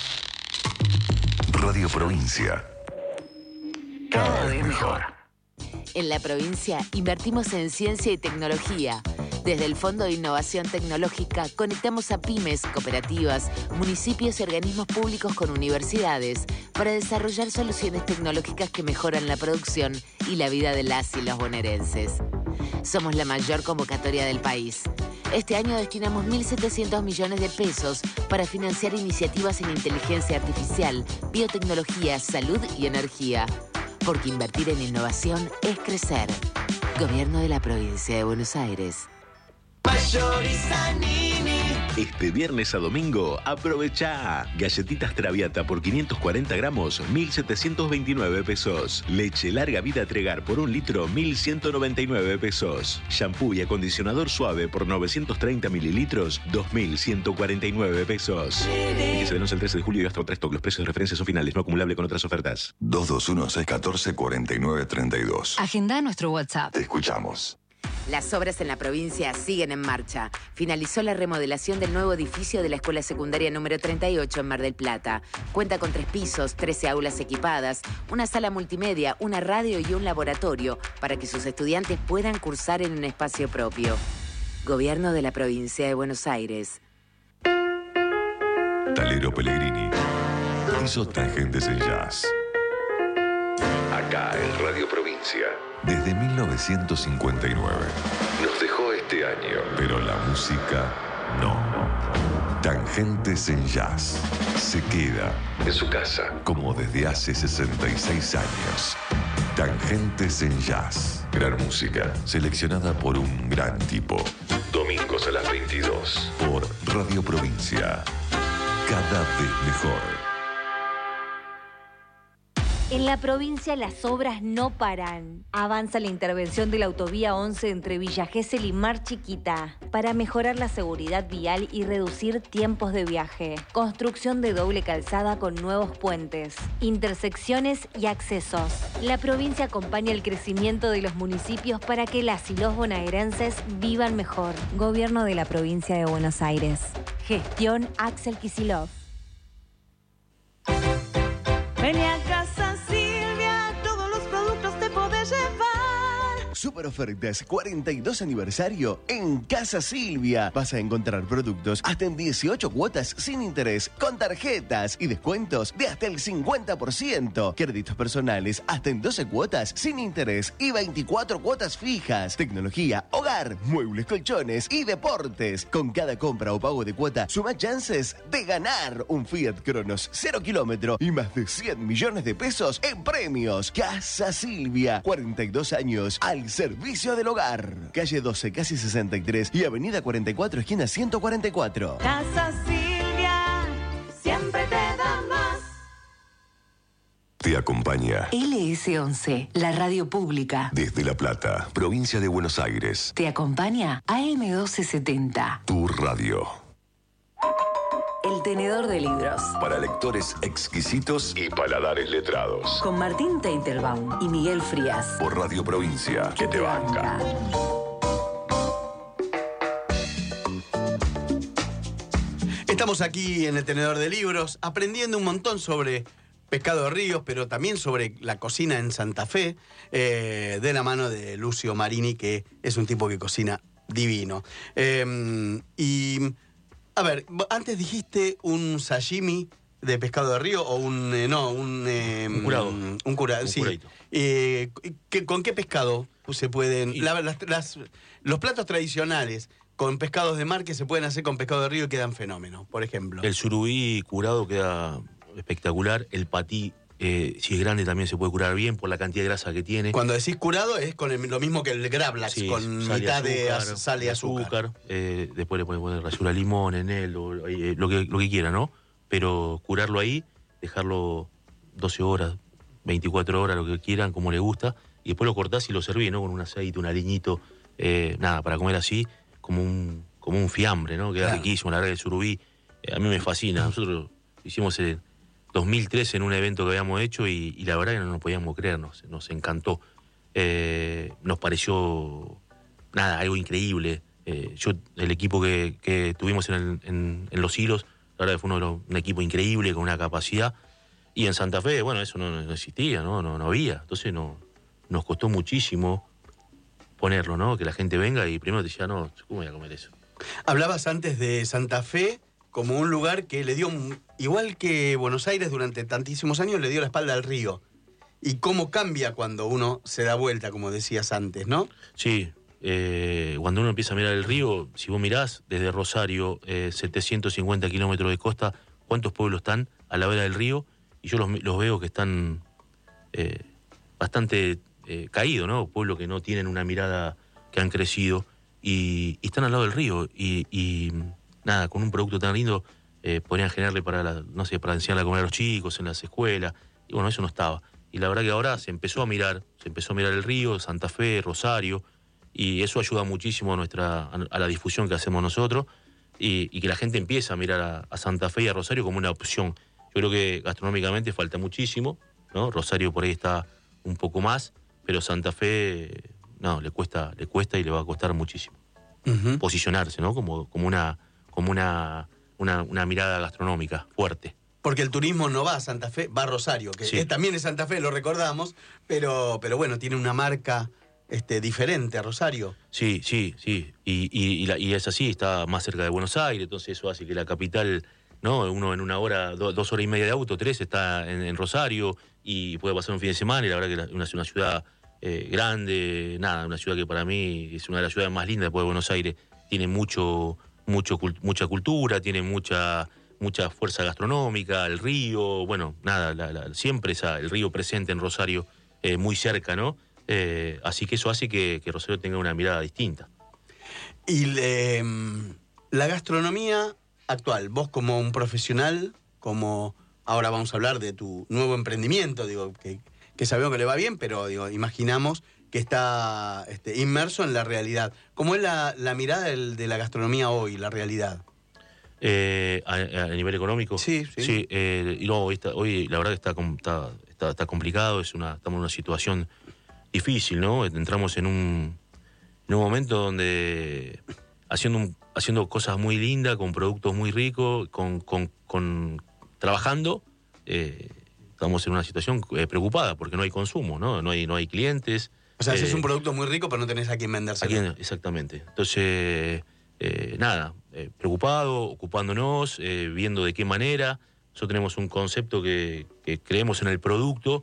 Radio Provincia. Cada vez mejor. En la provincia invertimos en ciencia y tecnología. Desde el Fondo de Innovación Tecnológica conectamos a pymes, cooperativas, municipios y organismos públicos con universidades para desarrollar soluciones tecnológicas que mejoran la producción y la vida de las y los bonaerenses. Somos la mayor convocatoria del país. Este año destinamos mil setecientos millones de pesos para financiar iniciativas en inteligencia artificial, biotecnología, salud y energía. Porque invertir en innovación es crecer. Gobierno de la Provincia de Buenos Aires. Mayoriza Nini, Este viernes a domingo, aprovecha. Galletitas Traviata por quinientos cuarenta gramos, mil setecientos veintinueve pesos. Leche Larga Vida Tregar por un litro, mil ciento noventa y nueve pesos. Shampoo y acondicionador suave por novecientos treinta mililitros, dos mil ciento cuarenta y nueve pesos. Que se denuncia el trece de julio y hasta tres toques. Los precios de referencia son finales, no acumulable con otras ofertas. dos dos uno, seis uno cuatro, cuatro nueve tres dos. Agenda nuestro WhatsApp. Te escuchamos. Las obras en la provincia siguen en marcha. Finalizó la remodelación del nuevo edificio de la Escuela Secundaria número treinta y ocho en Mar del Plata. Cuenta con tres pisos, trece aulas equipadas, una sala multimedia, una radio y un laboratorio para que sus estudiantes puedan cursar en un espacio propio. Gobierno de la Provincia de Buenos Aires. Talero Pellegrini hizo Tangentes en Jazz. Acá en Radio Provincia. Desde mil novecientos cincuenta y nueve. Nos dejó este año, pero la música no. Tangentes en Jazz. Se queda en su casa, como desde hace sesenta y seis años. Tangentes en Jazz. Gran música, seleccionada por un gran tipo. Domingos a las veintidós, por Radio Provincia. Cada vez mejor. En la provincia las obras no paran. Avanza la intervención de la autovía once entre Villa Gesell y Mar Chiquita para mejorar la seguridad vial y reducir tiempos de viaje. Construcción de doble calzada con nuevos puentes, intersecciones y accesos. La provincia acompaña el crecimiento de los municipios para que las y los bonaerenses vivan mejor. Gobierno de la provincia de Buenos Aires. Gestión Axel Kicillof. Vení a Casa Silvia, todos los productos te podés llevar. Super ofertas cuarenta y dos aniversario en Casa Silvia. Vas a encontrar productos hasta en dieciocho cuotas sin interés, con tarjetas y descuentos de hasta el cincuenta por ciento. Créditos personales hasta en doce cuotas sin interés y veinticuatro cuotas fijas. Tecnología, hogar, muebles, colchones y deportes. Con cada compra o pago de cuota, suma chances de ganar un Fiat Cronos cero kilómetro y más de cien millones de pesos en premios. Casa Silvia, cuarenta y dos años al servicio del hogar. Calle doce, casi sesenta y tres y Avenida cuarenta y cuatro, esquina ciento cuarenta y cuatro. Casa Silvia, siempre te da más. Te acompaña L S once, la radio pública. desde La Plata, provincia de Buenos Aires. Te acompaña A M doce setenta. Tu radio. El tenedor de libros. Para lectores exquisitos y paladares letrados. Con Martín Teitelbaum y Miguel Frías. Por Radio Provincia, que te banca. Estamos aquí en el tenedor de libros aprendiendo un montón sobre pescado de ríos, pero también sobre la cocina en Santa Fe, eh, de la mano de Lucio Marini, que es un tipo que cocina divino. Eh, y, a ver, antes dijiste un sashimi de pescado de río o un, eh, no, un... Eh, Un curado. Un curado, Un sí. curadito. Eh, ¿qué- ¿Con qué pescado se pueden...? la- las- las- los platos tradicionales con pescados de mar que se pueden hacer con pescado de río y quedan fenómenos, por ejemplo. El surubí curado queda espectacular. El patí, eh, si es grande, también se puede curar bien por la cantidad de grasa que tiene. Cuando decís curado es con el- lo mismo que el gravlax, Sí, con sal y mitad de azúcar, az- sal y azúcar. eh, después le pueden poner ralladura de limón en él, o, eh, lo, que, lo que quiera, ¿no? Pero curarlo ahí, dejarlo doce horas, veinticuatro horas, lo que quieran, como le gusta, y después lo cortás y lo servís, ¿no? Con un aceite, un aliñito, eh, nada, para comer así, como un, como un fiambre, ¿no? Queda Claro. riquísimo, la verdad, el surubí. eh, a mí me fascina. Nosotros hicimos el dos mil trece en un evento que habíamos hecho y, y la verdad que no nos podíamos creer, nos, nos encantó. Eh, nos pareció, nada, algo increíble. Eh, yo, el equipo que, que tuvimos en, el- en- en Los Hilos, la verdad que fue uno de los- un equipo increíble, con una capacidad. Y en Santa Fe, bueno, eso no, no existía, ¿no? No, no había. Entonces no, nos costó muchísimo ponerlo, ¿no? Que la gente venga y primero te decía, no, ¿cómo voy a comer eso? Hablabas antes de Santa Fe como un lugar que le dio, un- igual que Buenos Aires durante tantísimos años, le dio la espalda al río. Y cómo cambia cuando uno se da vuelta, como decías antes, ¿no? Sí, eh, cuando uno empieza a mirar el río, si vos mirás desde Rosario, eh, setecientos cincuenta kilómetros de costa, ¿cuántos pueblos están a la vera del río? Y yo los, los veo que están eh, bastante eh, caídos, ¿no? Pueblos que no tienen una mirada, que han crecido y, y están al lado del río. Y, y nada, con un producto tan lindo, eh, podrían generarle para, la, no sé, para enseñarle a comer a los chicos en las escuelas. Y bueno, eso no estaba. Y la verdad que ahora se empezó a mirar, se empezó a mirar el río, Santa Fe, Rosario, y eso ayuda muchísimo a, nuestra, a la difusión que hacemos nosotros, y, y que la gente empiece a mirar a, a Santa Fe y a Rosario como una opción. Yo creo que gastronómicamente falta muchísimo, ¿no? Rosario por ahí está un poco más, pero Santa Fe, no, le cuesta, le cuesta y le va a costar muchísimo. Uh-huh. Posicionarse, ¿no? Como, como una, como una, una, una mirada gastronómica fuerte. Porque el turismo no va a Santa Fe, va a Rosario, que Sí. es- también es Santa Fe, lo recordamos, pero, pero bueno, tiene una marca este, diferente a Rosario. Sí, sí, sí. Y, y, y, la- y es así, está más cerca de Buenos Aires, entonces eso hace que la capital, ¿no? Uno en una hora, do- dos horas y media de auto, tres, está en, en Rosario y puede pasar un fin de semana, y la verdad que la- es una, una ciudad eh, grande, nada, una ciudad que para mí es una de las ciudades más lindas después de Buenos Aires. Tiene mucho, mucho, cult- mucha cultura, tiene mucha, mucha fuerza gastronómica, el río, bueno, nada, la- la- siempre esa, el río presente en Rosario, eh, muy cerca, ¿no? Eh, así que eso hace que, que Rosario tenga una mirada distinta. Y le, mm, la gastronomía actual, vos como un profesional, como ahora vamos a hablar de tu nuevo emprendimiento, digo, que, que sabemos que le va bien, pero digo, imaginamos que está este, inmerso en la realidad. ¿Cómo es la, la mirada del- de la gastronomía hoy, la realidad? Eh, a, a nivel económico. Sí, sí. Sí, eh, y no, hoy, está- hoy la verdad que está, com- está, está, está complicado, es una, estamos en una situación difícil, ¿no? Entramos en un, en un momento donde haciendo, un- haciendo cosas muy lindas, con productos muy ricos, con, con, con- trabajando, eh, estamos en una situación eh, preocupada porque no hay consumo, ¿no? No hay, no hay clientes. O sea, haces eh, un producto muy rico, pero no tenés a quién vendérselo. Aquí, exactamente. Entonces, eh, nada, eh, preocupado, ocupándonos, eh, viendo de qué manera. Nosotros tenemos un concepto que, que creemos en el producto,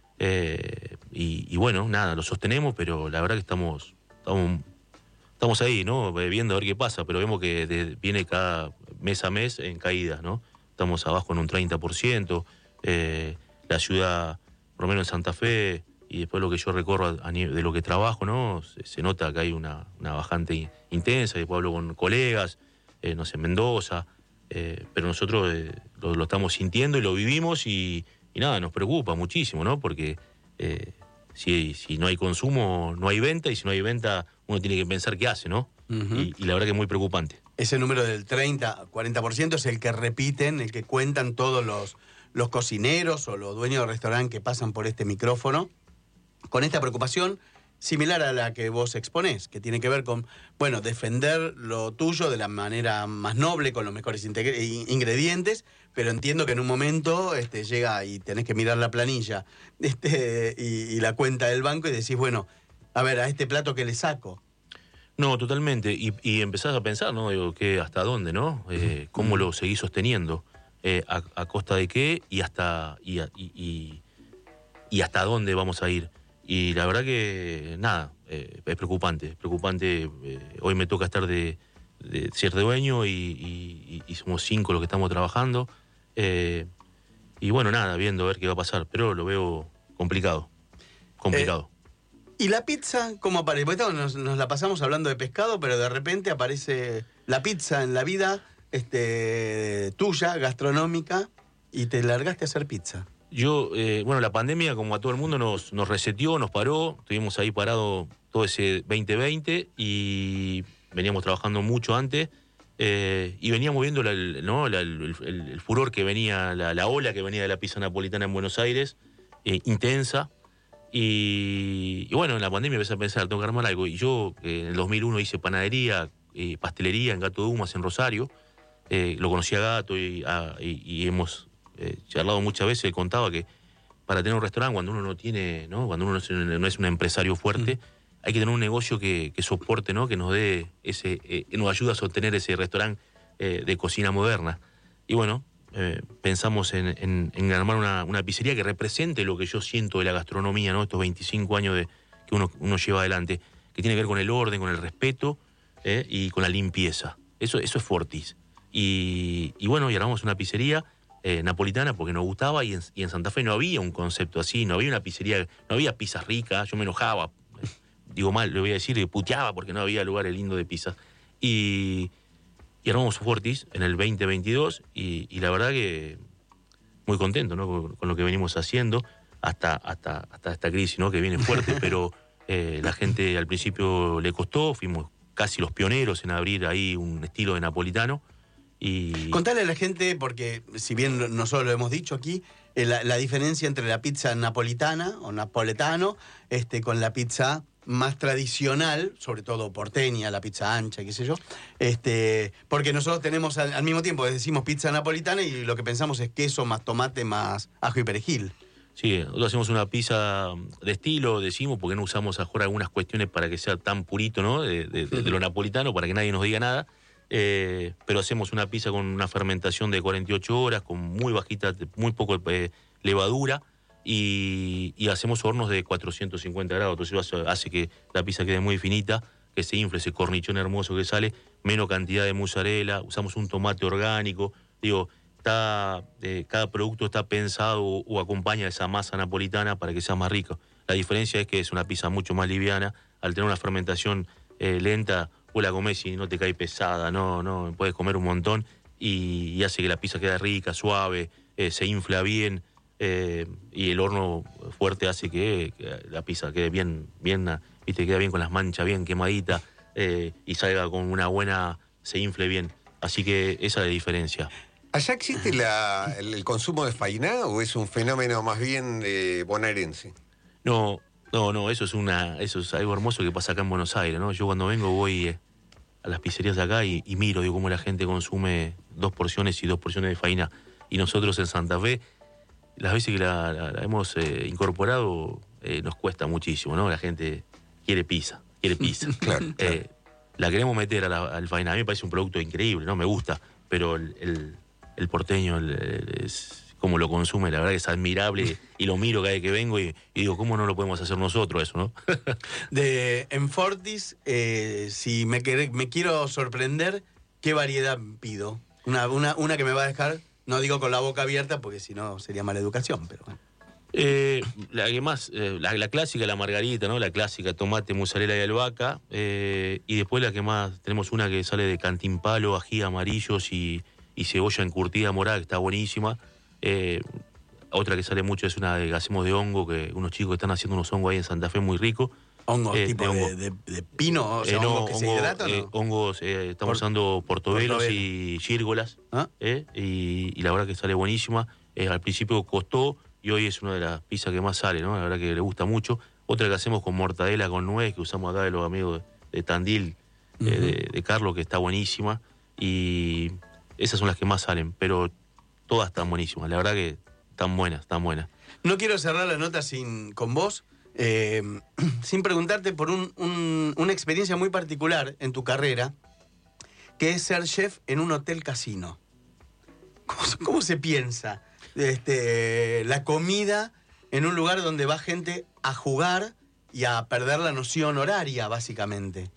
eh, y, y bueno, nada, lo sostenemos, pero la verdad que estamos, estamos, estamos ahí, ¿no? Eh, Viendo a ver qué pasa, pero vemos que de- viene cada mes a mes en caídas, ¿no? Estamos abajo en un treinta por ciento. Eh, la ciudad, por lo menos en Santa Fe, y después lo que yo recorro a, a nivel de lo que trabajo, ¿no? Se, se nota que hay una, una bajante in- intensa, después hablo con colegas, eh, no sé, en Mendoza, eh, pero nosotros eh, lo, lo estamos sintiendo y lo vivimos, y, y nada, nos preocupa muchísimo, ¿no? Porque eh, si, si no hay consumo, no hay venta, y si no hay venta, uno tiene que pensar qué hace, ¿no? Ujú. y, y la verdad que es muy preocupante. Ese número del treinta, cuarenta por ciento es el que repiten, el que cuentan todos los, los cocineros o los dueños de restaurante que pasan por este micrófono, con esta preocupación similar a la que vos exponés, que tiene que ver con, bueno, defender lo tuyo de la manera más noble, con los mejores integre- in- ingredientes, pero entiendo que en un momento este, llega y tenés que mirar la planilla este, y, y la cuenta del banco y decís, bueno, a ver, a este plato que le saco. No, totalmente. Y, y empezás a pensar, ¿no? Digo, que hasta dónde, ¿no? Eh, ¿Cómo lo seguís sosteniendo? Eh, a, a costa de qué y hasta, y, a- y- y- y hasta dónde vamos a ir? Y la verdad que, nada, eh, es preocupante. Es preocupante. Eh, hoy me toca estar de, de ser dueño, y, y- y somos cinco los que estamos trabajando. Eh, y bueno, nada, viendo a ver qué va a pasar. Pero lo veo complicado. Complicado. ¿Y la pizza cómo aparece? Porque estamos- nos, nos la pasamos hablando de pescado, pero de repente aparece la pizza en la vida este, tuya, gastronómica, y te largaste a hacer pizza. Yo, eh, bueno, la pandemia, como a todo el mundo, nos, nos reseteó, nos paró. Estuvimos ahí parados todo ese veinte veinte, y veníamos trabajando mucho antes, eh, y veníamos viendo la- el, ¿no? la- el, el- el furor que venía, la, la ola que venía de la pizza napolitana en Buenos Aires, eh, intensa. Y, y bueno, en la pandemia empecé a pensar, tengo que armar algo. Y yo, eh, en el dos mil uno hice panadería, eh, pastelería en Gato Dumas, en Rosario. Eh, lo conocí a Gato, y, a- y- y hemos eh, charlado muchas veces. Él contaba que para tener un restaurante, cuando uno no tiene, ¿no? Cuando uno no es, un- no es un empresario fuerte, hay que tener un negocio que, que soporte, ¿no? Que nos dé ese, eh, que nos ayude a sostener ese restaurante eh, de cocina moderna. Y bueno, eh, pensamos en, en- en armar una, una pizzería que represente lo que yo siento de la gastronomía, ¿no? Estos veinticinco años de, que uno, uno lleva adelante, que tiene que ver con el orden, con el respeto, eh, y con la limpieza. Eso, eso es Fortis. Y, y bueno, y armamos una pizzería eh, napolitana porque nos gustaba, y en, y en Santa Fe no había un concepto así, no había una pizzería, no había pizzas ricas. Yo me enojaba, digo mal, le voy a decir, puteaba porque no había lugares lindos de pizzas. Y, y armamos Fortis en el veinte veintidós y, y la verdad que muy contento, ¿no? con, con lo que venimos haciendo hasta, hasta, hasta esta crisis, ¿no? Que viene fuerte, pero eh, la gente al principio le costó, fuimos casi los pioneros en abrir ahí un estilo de napolitano. Y... Contale a la gente, porque si bien nosotros lo hemos dicho aquí, eh, la, la diferencia entre la pizza napolitana o napoletano este, con la pizza más tradicional, sobre todo porteña, la pizza ancha, qué sé yo, este, porque nosotros tenemos al, al mismo tiempo, decimos pizza napolitana y lo que pensamos es queso más tomate más ajo y perejil. Sí, nosotros hacemos una pizza de estilo, decimos, porque no usamos a lo mejor algunas cuestiones para que sea tan purito, ¿no? De, de, de, de lo napolitano, para que nadie nos diga nada. Eh, pero hacemos una pizza con una fermentación de cuarenta y ocho horas, con muy bajita, muy poco eh, levadura, y, y hacemos hornos de cuatrocientos cincuenta grados. Entonces eso hace que la pizza quede muy finita, que se infle ese cornichón hermoso que sale, menos cantidad de mozzarella, usamos un tomate orgánico, digo... Está, eh, cada producto está pensado o, o acompaña esa masa napolitana para que sea más rico. La diferencia es que es una pizza mucho más liviana. Al tener una fermentación eh, lenta, vos la comés y no te cae pesada, no, no, puedes comer un montón y, y hace que la pizza quede rica, suave, eh, se infla bien eh, y el horno fuerte hace que, que la pizza quede bien, bien, viste, queda bien con las manchas bien quemaditas eh, y salga con una buena, se infle bien. Así que esa es la diferencia. ¿Allá existe la, el, el consumo de fainá o es un fenómeno más bien eh, bonaerense? No, no, no, eso es una, eso es algo hermoso que pasa acá en Buenos Aires, ¿no? Yo cuando vengo voy eh, a las pizzerías de acá y, y miro, digo, cómo la gente consume dos porciones y dos porciones de fainá. Y nosotros en Santa Fe, las veces que la, la, la hemos eh, incorporado, eh, nos cuesta muchísimo, ¿no? La gente quiere pizza, quiere pizza. Claro, claro. Eh, la queremos meter a la, al fainá. A mí me parece un producto increíble, ¿no? Me gusta, pero el... el El porteño el, el, es como lo consume, la verdad que es admirable y lo miro cada vez que vengo y, y digo, ¿cómo no lo podemos hacer nosotros eso, no? De, en Fortis, eh, si me, quer- me quiero sorprender, ¿qué variedad pido? Una, una, una que me va a dejar, no digo con la boca abierta porque si no sería mala educación, pero bueno. Eh, la que más, eh, la, la clásica, la margarita, ¿no? La clásica, tomate, mozzarella y albahaca. Eh, y después la que más, tenemos una que sale de cantimpalo, ají amarillos y... y cebolla encurtida morada, que está buenísima. Eh, otra que sale mucho es una que hacemos de hongo, que unos chicos están haciendo unos hongos ahí en Santa Fe muy ricos. ¿Hongos Eh, tipo de, hongo. de, de pino? O sea, Eh, no, ¿hongos que se hongo, hidratan eh, o no? hongos, eh, estamos Por- usando portobelos portobelo. y gírgolas, ¿Ah? eh, y, y la verdad que sale buenísima. Eh, al principio costó y hoy es una de las pizzas que más sale, ¿no? La verdad que le gusta mucho. Otra que hacemos con mortadela, con nuez, que usamos acá de los amigos de, de Tandil, eh, Ujú. de, de Carlos, que está buenísima. Y esas son las que más salen, pero todas están buenísimas. La verdad que están buenas, están buenas. No quiero cerrar la nota sin, con vos, eh, sin preguntarte por un, un- una experiencia muy particular en tu carrera, que es ser chef en un hotel casino. ¿Cómo, se- cómo se piensa este, la comida en un lugar donde va gente a jugar y a perder la noción horaria, básicamente?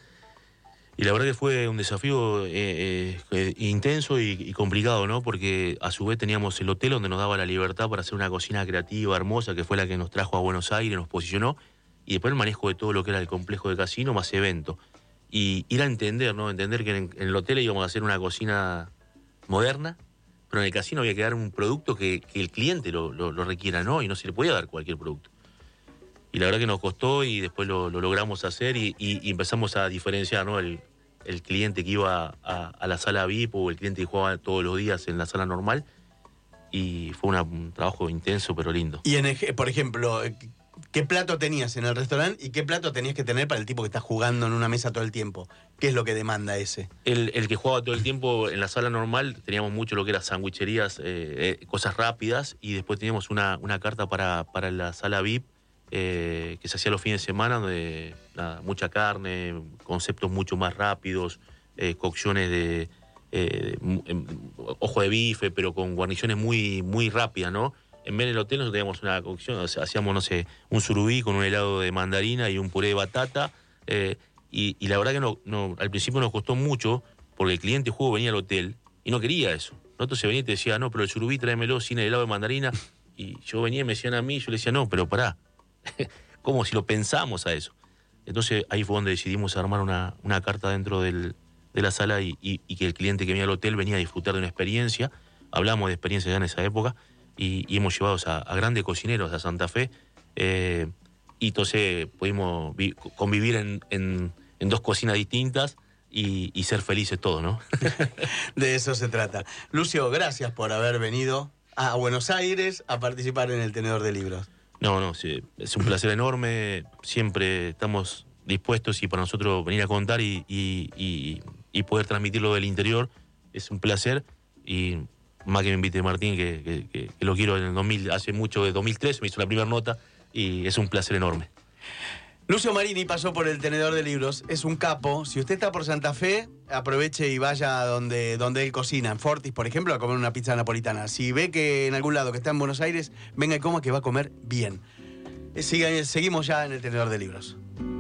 Y la verdad que fue un desafío eh, eh, intenso y, y complicado, ¿no? Porque a su vez teníamos el hotel donde nos daba la libertad para hacer una cocina creativa, hermosa, que fue la que nos trajo a Buenos Aires, nos posicionó, y después el manejo de todo lo que era el complejo de casino más evento. Y ir a entender, ¿no? Entender que en, en el hotel íbamos a hacer una cocina moderna, pero en el casino había que dar un producto que, que el cliente lo, lo, lo requiera, ¿no? Y no se le podía dar cualquier producto. Y la verdad que nos costó y después lo, lo logramos hacer y, y- y empezamos a diferenciar, ¿no? El, el cliente que iba a, a la sala V I P o el cliente que jugaba todos los días en la sala normal. Y fue una- un trabajo intenso pero lindo. Y, en, ej- por ejemplo, ¿qué plato tenías en el restaurante y qué plato tenías que tener para el tipo que está jugando en una mesa todo el tiempo? ¿Qué es lo que demanda ese? El, el que jugaba todo el tiempo en la sala normal teníamos mucho lo que era sandwicherías, eh, eh, cosas rápidas, y después teníamos una, una carta para, para la sala V I P eh, que se hacía los fines de semana, donde nada, mucha carne, conceptos mucho más rápidos, eh, cocciones de eh, mu- em, ojo de bife, pero con guarniciones muy, muy rápidas, ¿no? En vez del hotel nosotros teníamos una cocción, o sea, hacíamos, no sé, un surubí con un helado de mandarina y un puré de batata, eh, y, y la verdad que no, no, al principio nos costó mucho, porque el cliente juego venía al hotel y no quería eso. Nosotros se venía y te decía, no, pero el surubí tráemelo sin el helado de mandarina, y yo venía y me decían a mí, yo le decía, no, pero pará, como si lo pensamos a eso. Entonces ahí fue donde decidimos armar una, una carta dentro del, de la sala y, y, y que el cliente que venía al hotel venía a disfrutar de una experiencia. Hablamos de experiencia ya en esa época y, y hemos llevado a, a grandes cocineros a Santa Fe eh, y entonces pudimos vi, convivir en, en, en dos cocinas distintas y, y ser felices todos, ¿no? De eso se trata. Lucio, gracias por haber venido a Buenos Aires a participar en el Tenedor de Libros. No, no, sí, es un placer enorme. Siempre estamos dispuestos y para nosotros venir a contar y, y, y, y poder transmitirlo del interior es un placer. Y más que me invite Martín, que, que, que, que lo quiero en el dos mil, hace mucho, de dos mil tres, me hizo la primera nota y es un placer enorme. Lucio Marini pasó por el Tenedor de Libros, es un capo. Si usted está por Santa Fe, aproveche y vaya donde, donde él cocina, en Fortis, por ejemplo, a comer una pizza napolitana. Si ve que en algún lado que está en Buenos Aires, venga y coma que va a comer bien. Siga, seguimos ya en el Tenedor de Libros.